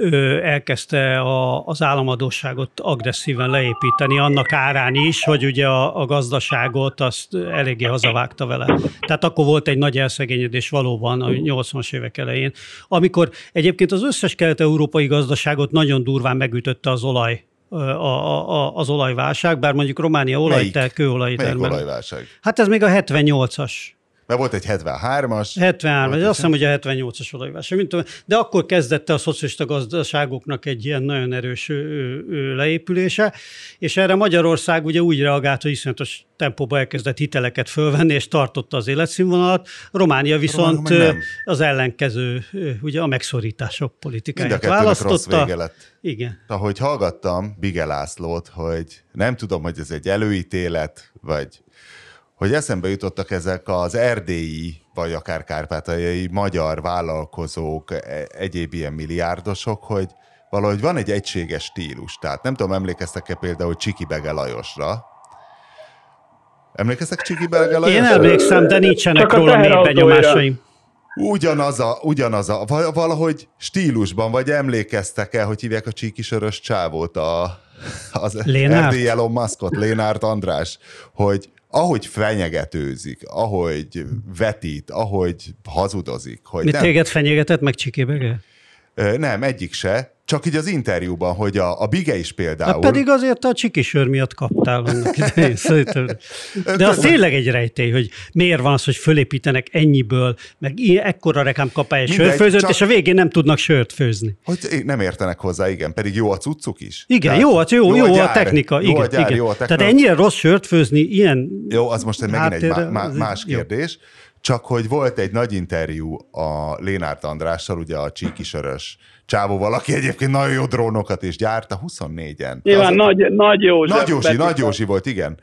elkezdte a, az államadósságot agresszíven leépíteni, annak árán is, hogy ugye a, a gazdaságot azt eléggé hazavágta vele. Tehát akkor volt egy nagy elszegényedés valóban a nyolcvanas évek elején, amikor egyébként az összes kelet-európai gazdaságot nagyon durván megütötte az olaj. A, a, a, az olajválság, bár mondjuk Románia olajtel, kőolaj termelő. Melyik olajválság? Hát ez még a hetvennyolcas. Mert volt egy hetvenhármas. hetvenhárom, azt hiszem, hogy a hetvennyolcas olajválság. Mint tudom, de akkor kezdett a szocialista gazdaságoknak egy ilyen nagyon erős leépülése, és erre Magyarország ugye úgy reagált, hogy iszonyatos tempóban elkezdett hiteleket fölvenni, és tartotta az életszínvonalat. Románia viszont az ellenkező, ugye a megszorítások politikáját választotta. Rossz vége lett. Igen. Ahogy hallgattam Bige Lászlót, hogy nem tudom, hogy ez egy előítélet, vagy hogy eszembe jutottak ezek az erdélyi, vagy akár kárpátaljai magyar vállalkozók, egyéb ilyen milliárdosok, hogy valahogy van egy egységes stílus. Tehát nem tudom, emlékeztek-e például Csiki Bege Lajosra? Emlékeztek Csiki Bege Lajosra? Én emlékszem, de nincsenek róla mély benyomásaim. Ugyanaz a, ugyanaz a, valahogy stílusban, vagy emlékeztek-e, hogy hívják a csíkisörös csávót, a, az erdélyi Elon Muskot, Lénárt András, hogy ahogy fenyegetőzik, ahogy vetít, ahogy hazudozik. Hogy Mit nem, téged fenyegetett meg Csiki Bege? Nem, egyik se. Csak így az interjúban, hogy a, a Bige is például... Hát pedig azért a csikisör miatt kaptál annak idején. De az tényleg egy rejtély, hogy miért van az, hogy fölépítenek ennyiből, meg ilyen, ekkora reklámkampány egy sörfőzőt, csak... és a végén nem tudnak sört főzni. Hogy nem értenek hozzá, igen, pedig jó a cuccuk is. Igen, Tehát jó, jó, jó, jó a, gyár, a technika. Jó igen, a gyár, igen. Jó a Tehát ennyire rossz sört főzni, ilyen... Jó, az most megint egy má, má, más jó. kérdés. Csak hogy volt egy nagy interjú a Lénárt Andrással, ugye a csíkisörös csávóval, aki egyébként nagyon jó drónokat is gyárt, a huszonnégyen. Nyilván nagy, nagy József. Nagy Józsi, Nagy Józsi volt, igen.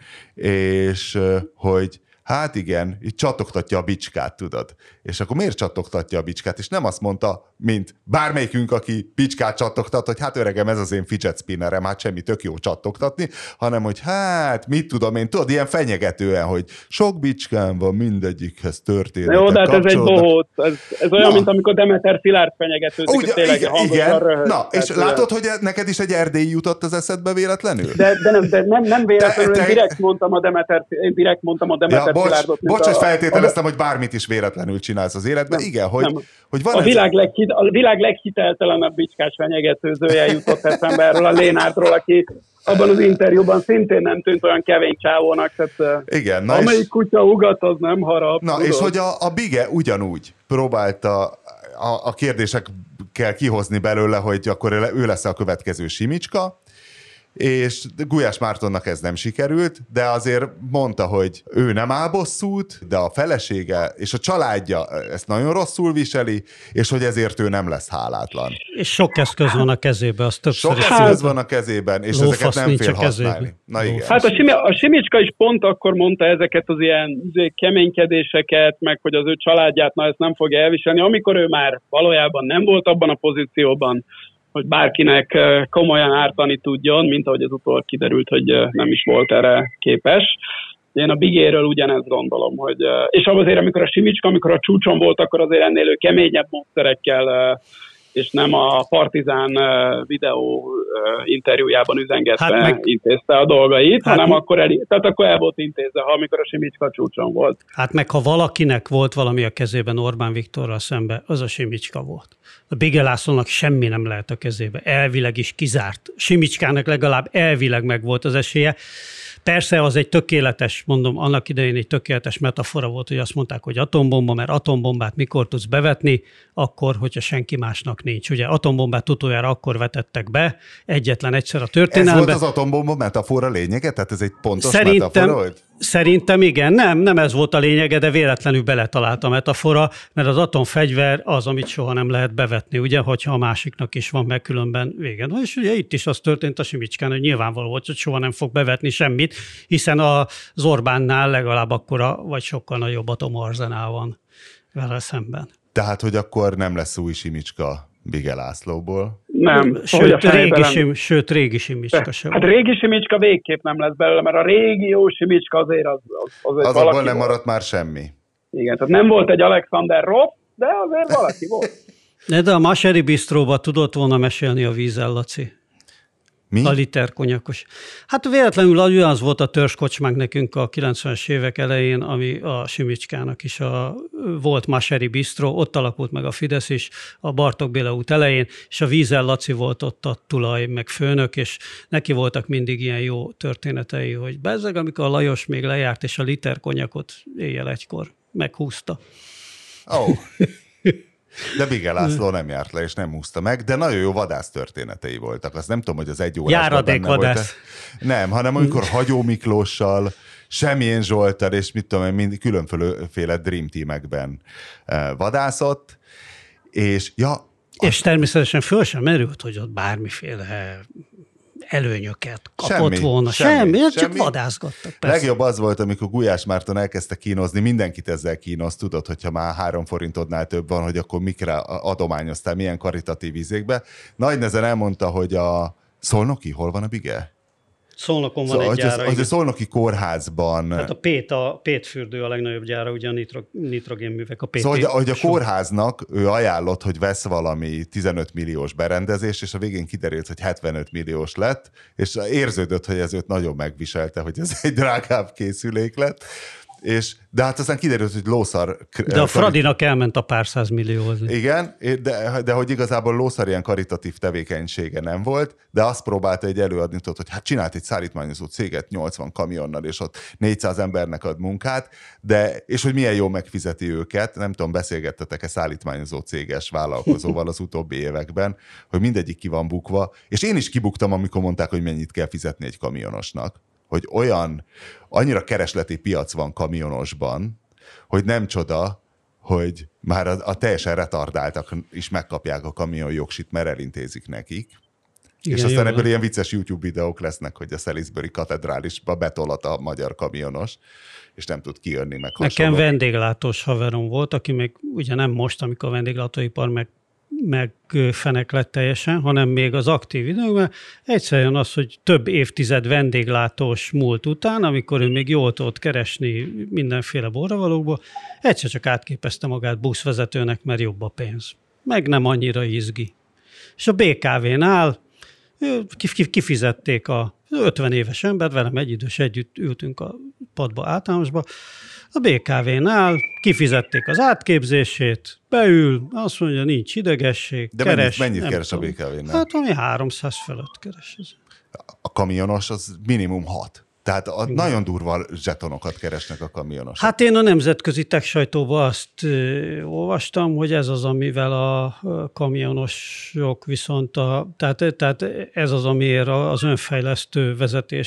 És hogy hát igen, itt csattogtatja a bicskát, tudod. És akkor miért csattogtatja a bicskát? És nem azt mondta, mint bármelyikünk, aki bicskát csattogtat, hogy hát öregem, ez az én fidget spinnerem, hát semmi, tök jó csattogtatni, hanem hogy hát, mit tudom én, tudod, ilyen fenyegetően, hogy sok bicskám van, mindegyikhez történetek. Jó, de hát ez egy bohóc. Ez, ez olyan, na, mint amikor Demeter Szilárd fenyegetőzik, ugye, tényleg igen, igen. Röhöz. Na, és tehát, látod, hogy neked is egy erdélyi jutott az eszedbe véletlenül? De, de, nem, de nem, nem véletlenül, te, te... direkt mondtam a Demeter, én direkt mondtam a Demeter ja, Szilárdot. Bocs, bocs, hogy feltételeztem, a... hogy bármit is véletlenül csinálsz az életben. Nem, igen, hogy, hogy van a, ez... világ leghit, a világ leghiteltelenebb bicskás fenyegetőzője jutott eszembe erről a Lénárdról, aki abban az interjúban szintén nem tűnt olyan kevény csávónak, tehát igen, na amelyik és... kutya ugat, az nem harap. Na, tudod? És hogy a, a Bige ugyanúgy próbálta a, a kérdésekkel kihozni belőle, hogy akkor ő lesz a következő Simicska, és Gulyás Mártonnak ez nem sikerült, de azért mondta, hogy ő nem áll bosszút, de a felesége és a családja ezt nagyon rosszul viseli, és hogy ezért ő nem lesz hálátlan. És sok eszköz van a kezében, az többször Sok eszköz hát, van a kezében, és ezeket nem fél használni. Na igen. Hát a, Simi, a Simicska is pont akkor mondta ezeket az ilyen keménykedéseket, meg hogy az ő családját, na ezt nem fogja elviselni, amikor ő már valójában nem volt abban a pozícióban, hogy bárkinek komolyan ártani tudjon, mint ahogy az utólag kiderült, hogy nem is volt erre képes. Én a Bigéről ugyanezt gondolom, hogy, és azért, amikor a Simicska, amikor a csúcson volt, akkor azért ennél ő keményebb módszerekkel, és nem a Partizán videó interjújában üzengetve hát meg, intézte a dolgait, hát hanem akkor el, tehát akkor el volt intézve, ha amikor a Simicska csúcson volt. Hát meg ha valakinek volt valami a kezében Orbán Viktorral szembe, az a Simicska volt. A Bige Lászlónak semmi nem lehet a kezébe. Elvileg is kizárt. Simicskának legalább elvileg meg volt az esélye. Persze az egy tökéletes, mondom, annak idején egy tökéletes metafora volt, hogy azt mondták, hogy atombomba, mert atombombát mikor tudsz bevetni, akkor, hogyha senki másnak nincs. Ugye atombombát utoljára akkor vetettek be, egyetlen egyszer a történelemben. Ez volt az atombomba metafora lényege? Tehát ez egy pontos Szerintem, metafora volt? Szerintem igen, nem, nem ez volt a lényege, de véletlenül beletalált a metafora, mert az atomfegyver az, amit soha nem lehet bevetni, ugye, hogyha a másiknak is van, meg különben vége. Na, és ugye itt is az történt a Simicskán, hogy nyilvánvaló volt, hogy soha nem fog bevetni semmit, hiszen az Orbánnál legalább akkora, vagy sokkal nagyobb atomarzenál van vele szemben. Tehát, hogy akkor nem lesz új Simicska Bige Lászlóból? Nem. Sőt, régi, sim, sőt régi Simicska sem. Hát régi Simicska végképp nem lesz belőle, mert a régi jó Simicska azért az, az, az az abban nem maradt már semmi. Igen, tehát nem volt egy Alexander Ross, de azért valaki volt. De, de a Maseri Bistróba tudott volna mesélni a Vízzel, Laci. Mi? A liter konyakos. Hát véletlenül az volt a törzskocsmánk nekünk a kilencvenes évek elején, ami a Simicskának is a, volt Maseri Bistró, ott alakult meg a Fidesz is a Bartók Béla út elején, és a Vízzel Laci volt ott a tulaj, meg főnök, és neki voltak mindig ilyen jó történetei, hogy bezzeg, amikor a Lajos még lejárt, és a liter konyakot éjjel egykor meghúzta. Ó. Oh. De Bige László nem járt le, és nem húzta meg, de nagyon jó vadász történetei voltak. Azt nem tudom, hogy az egy órásban benne Járadékvadász. Nem, hanem amikor Hagyó Miklóssal, Semjén Zsolttal, és mit tudom én, mind különféle Dream Teamekben vadászott, és ja... És természetesen föl sem merült, hogy ott bármiféle előnyöket kapott semmi, volna. Semmi, semmi, semmi, csak vadászgattak. Persze. Legjobb az volt, amikor Gulyás Márton elkezdte kínozni, mindenkit ezzel kínoz, tudod, hogyha már három forintodnál több van, hogy akkor mikre adományoztál, milyen karitatív izékbe. Nagy nehezen elmondta, hogy a Szolnoki, hol van a Bige? Szolnokon van szóval, egy gyára. Az a Szolnoki kórházban... Hát a Pét, a Pétfürdő a legnagyobb gyára, ugye a nitro, nitrogénművek. A Pét szóval, hogy a, hogy a kórháznak ő ajánlott, hogy vesz valami tizenöt milliós berendezést, és a végén kiderült, hogy hetvenöt milliós lett, és érződött, hogy ez őt nagyon megviselte, hogy ez egy drágább készülék lett. És, de hát aztán kiderült, hogy lószar... De a Fradinak elment a pár százmillióhoz. Igen, de, de hogy igazából lószar ilyen karitatív tevékenysége nem volt, de azt próbálta egy előadni, hogy hát csinált egy szállítmányozó céget nyolcvan kamionnal, és ott négyszáz embernek ad munkát, de, és hogy milyen jó megfizeti őket, nem tudom, beszélgettetek-e szállítmányozó céges vállalkozóval az utóbbi években, hogy mindegyik ki van bukva, és én is kibuktam, amikor mondták, hogy mennyit kell fizetni egy kamionosnak. Hogy olyan, annyira keresleti piac van kamionosban, hogy nem csoda, hogy már a, a teljesen retardáltak is megkapják a kamion jogsit, mert elintézik nekik. Igen, és aztán ebből van. Ilyen vicces YouTube videók lesznek, hogy a Salisbury katedrálisba betolat a magyar kamionos, és nem tud kijönni meg hasonló. Nekem vendéglátós haverom volt, aki még ugye nem most, amikor a vendéglátóipar meg megfenek lett teljesen, hanem még az aktív időkben egyszerűen az, hogy több évtized vendéglátós múlt után, amikor ő még jól tudott keresni mindenféle borravalókból, egyszer csak átképezte magát buszvezetőnek, mert jobb a pénz. Meg nem annyira izgi. És a bé ká vén-nál kifizették a ötven éves embert, velem egy idős együtt ültünk a padba általánosba, a bé ká vén-nál kifizették az átképzését, beül, azt mondja, nincs idegesség, de keres. mennyit, mennyit keres a bé ká vén-nál? Hát ami háromszáz fölött keres. A kamionos az minimum hat. Tehát a nagyon durva zsetonokat keresnek a kamionosok. Hát én a nemzetközi tech sajtóban azt ö, olvastam, hogy ez az, amivel a kamionosok viszont, a, tehát, tehát ez az, amiért az önfejlesztő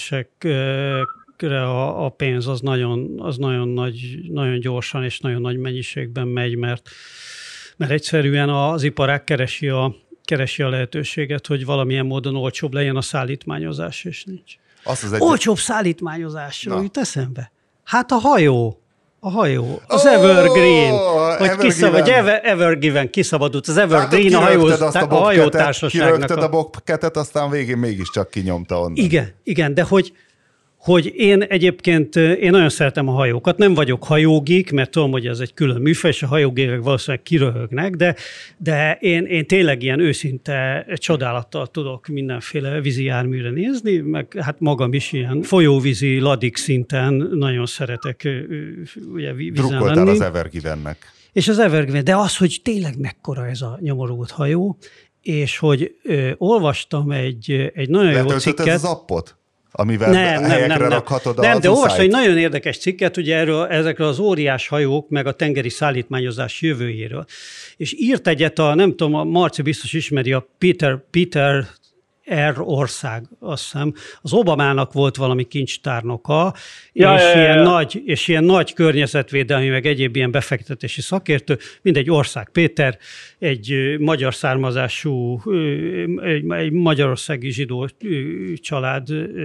vezetésekre a, a pénz az nagyon, az nagyon, nagy, nagyon gyorsan és nagyon nagy mennyiségben megy, mert, mert egyszerűen az iparág keresi a, keresi a lehetőséget, hogy valamilyen módon olcsóbb legyen a szállítmányozás, és nincs. Az egy... Olcsóbb szállítmányozásról jut eszembe. Hát a hajó. A hajó. Az oh, Evergreen. Hogy kiszabad, Ever, Evergiven kiszabadult. Az Evergreen hát, a, hajó, a, a hajótársaságnak. Kirögted a bobketet, aztán végén mégiscsak kinyomta onnan. Igen, igen, de hogy hogy én egyébként, én nagyon szeretem a hajókat, nem vagyok hajógik, mert tudom, hogy ez egy külön műfaj, és a hajógékek valószínűleg kiröhögnek, de, de én, én tényleg ilyen őszinte csodálattal tudok mindenféle vízi járműre nézni, meg hát magam is ilyen folyóvízi, ladik szinten nagyon szeretek ugye vízen Drukkoltál lenni. az Evergivennek. És az Evergiven, de az, hogy tényleg mekkora ez a nyomorult hajó, és hogy ö, olvastam egy, egy nagyon jó cikket. Ez az appot? Amivel nem, helyekre nem, nem, rakhatod nem. a Nem, de olvastam egy nagyon érdekes cikket, ugye erről, ezekről az óriás hajók, meg a tengeri szállítmányozás jövőjéről. És írt egyet a, nem tudom, a Marci biztos ismeri, a Peter, Peter R. ország, azt hiszem. Az Obamának volt valami kincstárnoka, ja, és, ja, ja, ilyen ja. Nagy, és ilyen nagy környezetvédelmi, meg egyéb ilyen befektetési szakértő, mindegy Ország Péter, egy magyar származású, egy, egy magyarországi zsidó család,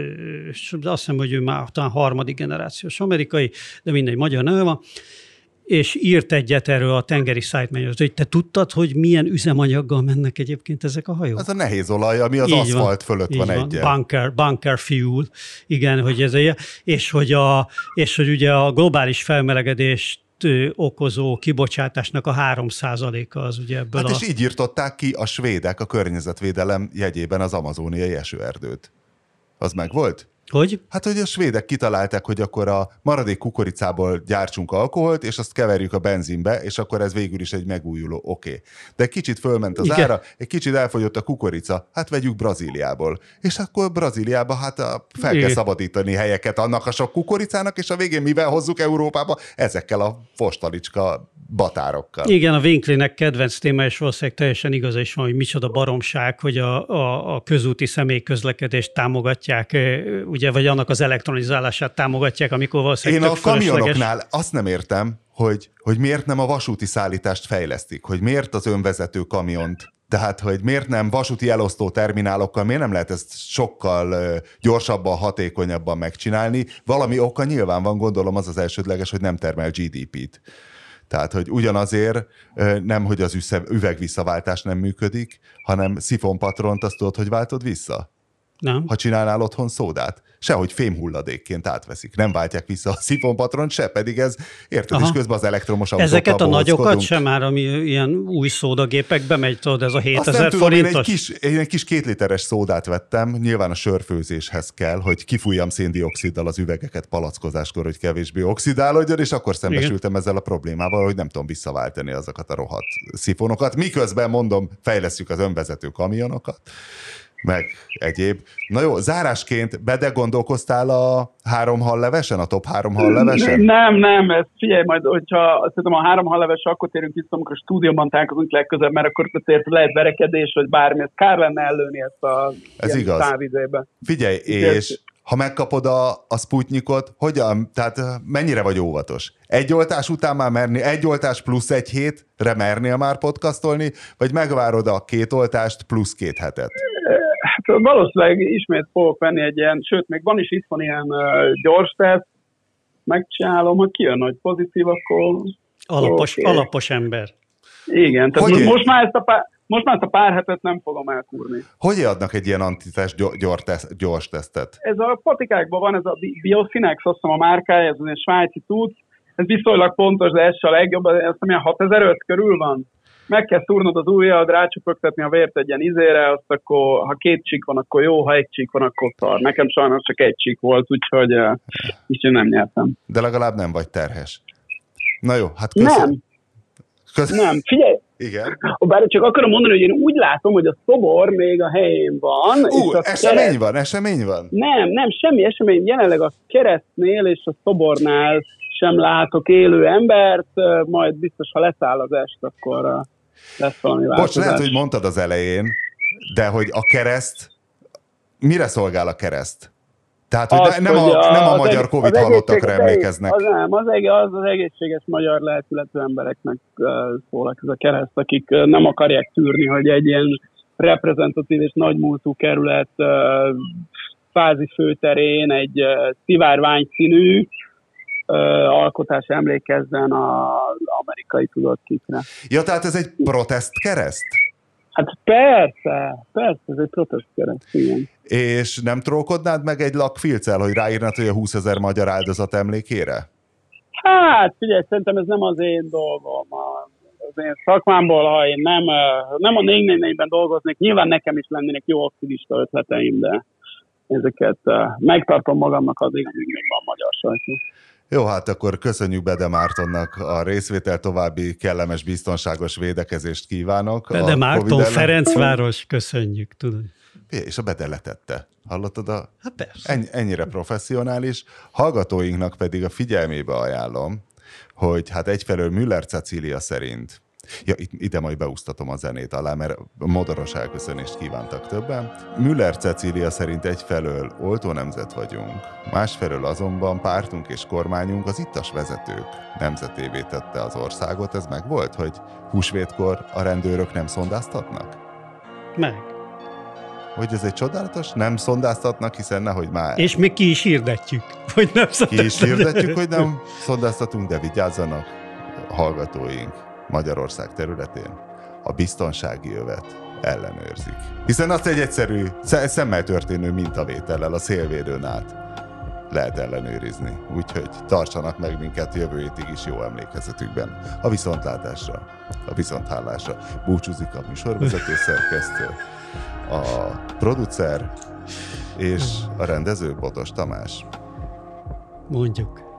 azt hiszem, hogy ő már talán harmadik generációs amerikai, de mindegy, magyar neve van, és írt egyet erről a tengeri szállítmányozásról, hogy te tudtad, hogy milyen üzemanyaggal mennek egyébként ezek a hajók? Ez a nehéz olaj, ami az így aszfalt van, fölött van, van egyen. Bunker, bunker fuel, igen, hogy ez egy, és hogy, a, és hogy ugye a globális felmelegedést okozó kibocsátásnak a három százaléka az ugye ebből hát a... és így írtották ki a svédek a környezetvédelem jegyében az amazóniai esőerdőt. Az meg volt? Hogy? Hát, hogy a svédek kitalálták, hogy akkor a maradék kukoricából gyártsunk alkoholt, és azt keverjük a benzinbe, és akkor ez végül is egy megújuló, oké. Okay. De kicsit fölment az Igen. ára, egy kicsit elfogyott a kukorica, hát vegyük Brazíliából. És akkor Brazíliába hát a, fel Igen. kell szabadítani helyeket annak a sok kukoricának, és a végén mivel hozzuk Európába? Ezekkel a fostalicska batárokkal. Igen, a Winklinek kedvenc téma, és valószínűleg teljesen igaza is van, hogy micsoda baromság, hogy a, a, a közúti személyközlekedést támogatják, ugye, vagy annak az elektronizálását támogatják, amikor valószínűleg Én a fölösleges... kamionoknál azt nem értem, hogy, hogy miért nem a vasúti szállítást fejlesztik, hogy miért az önvezető kamiont, tehát, hogy miért nem vasúti elosztó terminálokkal, miért nem lehet ezt sokkal gyorsabban, hatékonyabban megcsinálni. Valami oka nyilván van, gondolom az az elsődleges, hogy nem termel gé dé pét. Tehát, hogy ugyanazért nem, hogy az üvegvisszaváltás nem működik, hanem szifonpatront azt tudod, hogy váltod vissza? Nem. Ha csinálnál otthon szódát. Sehogy fémhulladékként átveszik. Nem váltják vissza a szifonpatront se, pedig ez, érted, Aha. és közben az elektromos autókkal Ezeket a nagyokat sem már, ami ilyen új szódagépekbe megy, tudod, ez a hétezer forintos? Én egy, kis, én egy kis kétliteres szódát vettem, nyilván a sörfőzéshez kell, hogy kifújjam széndioxiddal az üvegeket palackozáskor, hogy kevésbé oxidálódjon, és akkor szembesültem Igen. ezzel a problémával, hogy nem tudom visszaváltani azokat a rohadt szifonokat. Miközben mondom, fejlesztjük az önvezető kamionokat, meg egyéb. Na jó, zárásként Bede, gondolkoztál a három hallevesen, a top három hallevesen? Nem, nem, ez figyelj majd, hogyha szerintem a három halleves, akkor térünk vissza, amikor a stúdióban találkozunk legközelebb, mert akkor azért lehet verekedés, vagy bármi, ez kár lenne ellőni ezt a ez igaz. távizébe. Figyelj, és ha megkapod a, a Sputnikot, hogyan, tehát mennyire vagy óvatos? Egy oltás után már merni, egy oltás plusz egy hétre mernél már podcastolni, vagy megvárod a két oltást plusz két hetet? Hát valószínűleg ismét fogok venni egy ilyen, sőt, még van is itt van ilyen uh, gyors teszt, megcsinálom, hogy kijön, hogy pozitív, akkor... Alapos, okay. alapos ember. Igen, tehát most, most, már ezt a pár, most már ezt a pár hetet nem fogom elkúrni. Hogy adnak egy ilyen antitest gyors, teszt, gyors tesztet? Ez a patikákban van, ez a Biosinex, azt hiszem a márkája, ez egy svájci tud, ez viszonylag pontos, de ez se a legjobb, azt hiszem ilyen hatezer-öt körül van. Meg kell szúrnod az ujjad, rácsupogtatni a vért egy ilyen izére, azt akkor, ha két csík van, akkor jó, ha egy csík van, akkor szar. Nekem sajnos csak egy csík volt, úgyhogy uh, így nem nyertem. De legalább nem vagy terhes. Na jó, hát köszönöm. Nem. Köszön... Nem, figyelj. Igen. Bár csak akarom mondani, hogy én úgy látom, hogy a szobor még a helyén van. Ú, uh, esemény kereszt... van, esemény van. Nem, nem, semmi esemény. Jelenleg a keresztnél és a szobornál sem látok élő embert, majd biztos, ha leszáll az est, akkor lesz valami változás. Bocs, lehet, hogy mondtad az elején, de hogy a kereszt, mire szolgál a kereszt? Tehát, hogy az, nem, hogy a, a, nem a magyar Covid halottakra emlékeznek. Az nem, az, az az egészséges magyar lelkületű embereknek szól ez a kereszt, akik nem akarják tűrni, hogy egy ilyen reprezentatív és nagymúltú kerület Fázi főterén egy szivárvány színű alkotás emlékezzen az amerikai tudott kikre. Ja, tehát ez egy protest kereszt? Hát persze, persze, ez egy protest kereszt, igen. És nem trókodnád meg egy lakfilccel, hogy ráírnád, hogy a húszezer magyar áldozat emlékére? Hát, figyelj, szerintem ez nem az én dolgom. Az én szakmámból, ha én nem, nem a négy négy négyben dolgoznék, nyilván nekem is lennének jó aktivista ötleteim, de ezeket megtartom magamnak addig, amíg még van magyar sajtó. Jó, hát akkor köszönjük Bede Mártonnak a részvétel, további kellemes, biztonságos védekezést kívánok. Bede Márton, Ferencváros, köszönjük, tudod. És a Bede letette. Hallottad? A... Hát persze. Ennyi, ennyire professzionális. Hallgatóinknak pedig a figyelmébe ajánlom, hogy hát egyfelől Müller Cecília szerint, ja, itt, ide majd beúsztatom a zenét alá, mert modoros elköszönést kívántak többen. Müller Cecília szerint egyfelől oltó nemzet vagyunk, másfelől azonban pártunk és kormányunk az ittas vezetők nemzetévé tette az országot. Ez meg volt, hogy húsvétkor a rendőrök nem szondáztatnak? Meg. Hogy ez egy csodálatos? Nem szondáztatnak, hiszen nehogy már... És még ki is hirdetjük, hogy nem szondáztatnak. Ki is hirdetjük, hogy nem szondáztatunk, de vigyázzanak hallgatóink. Magyarország területén a biztonsági övet ellenőrzik. Hiszen azt egy egyszerű, szemmel történő mintavétellel a szélvédőn át lehet ellenőrizni. Úgyhogy tartsanak meg minket jövő hétig is jó emlékezetükben. A viszontlátásra, a viszonthallásra. Búcsúzik a műsorvezető szerkesztő, a producer, És a rendező Botos Tamás. Mondjuk.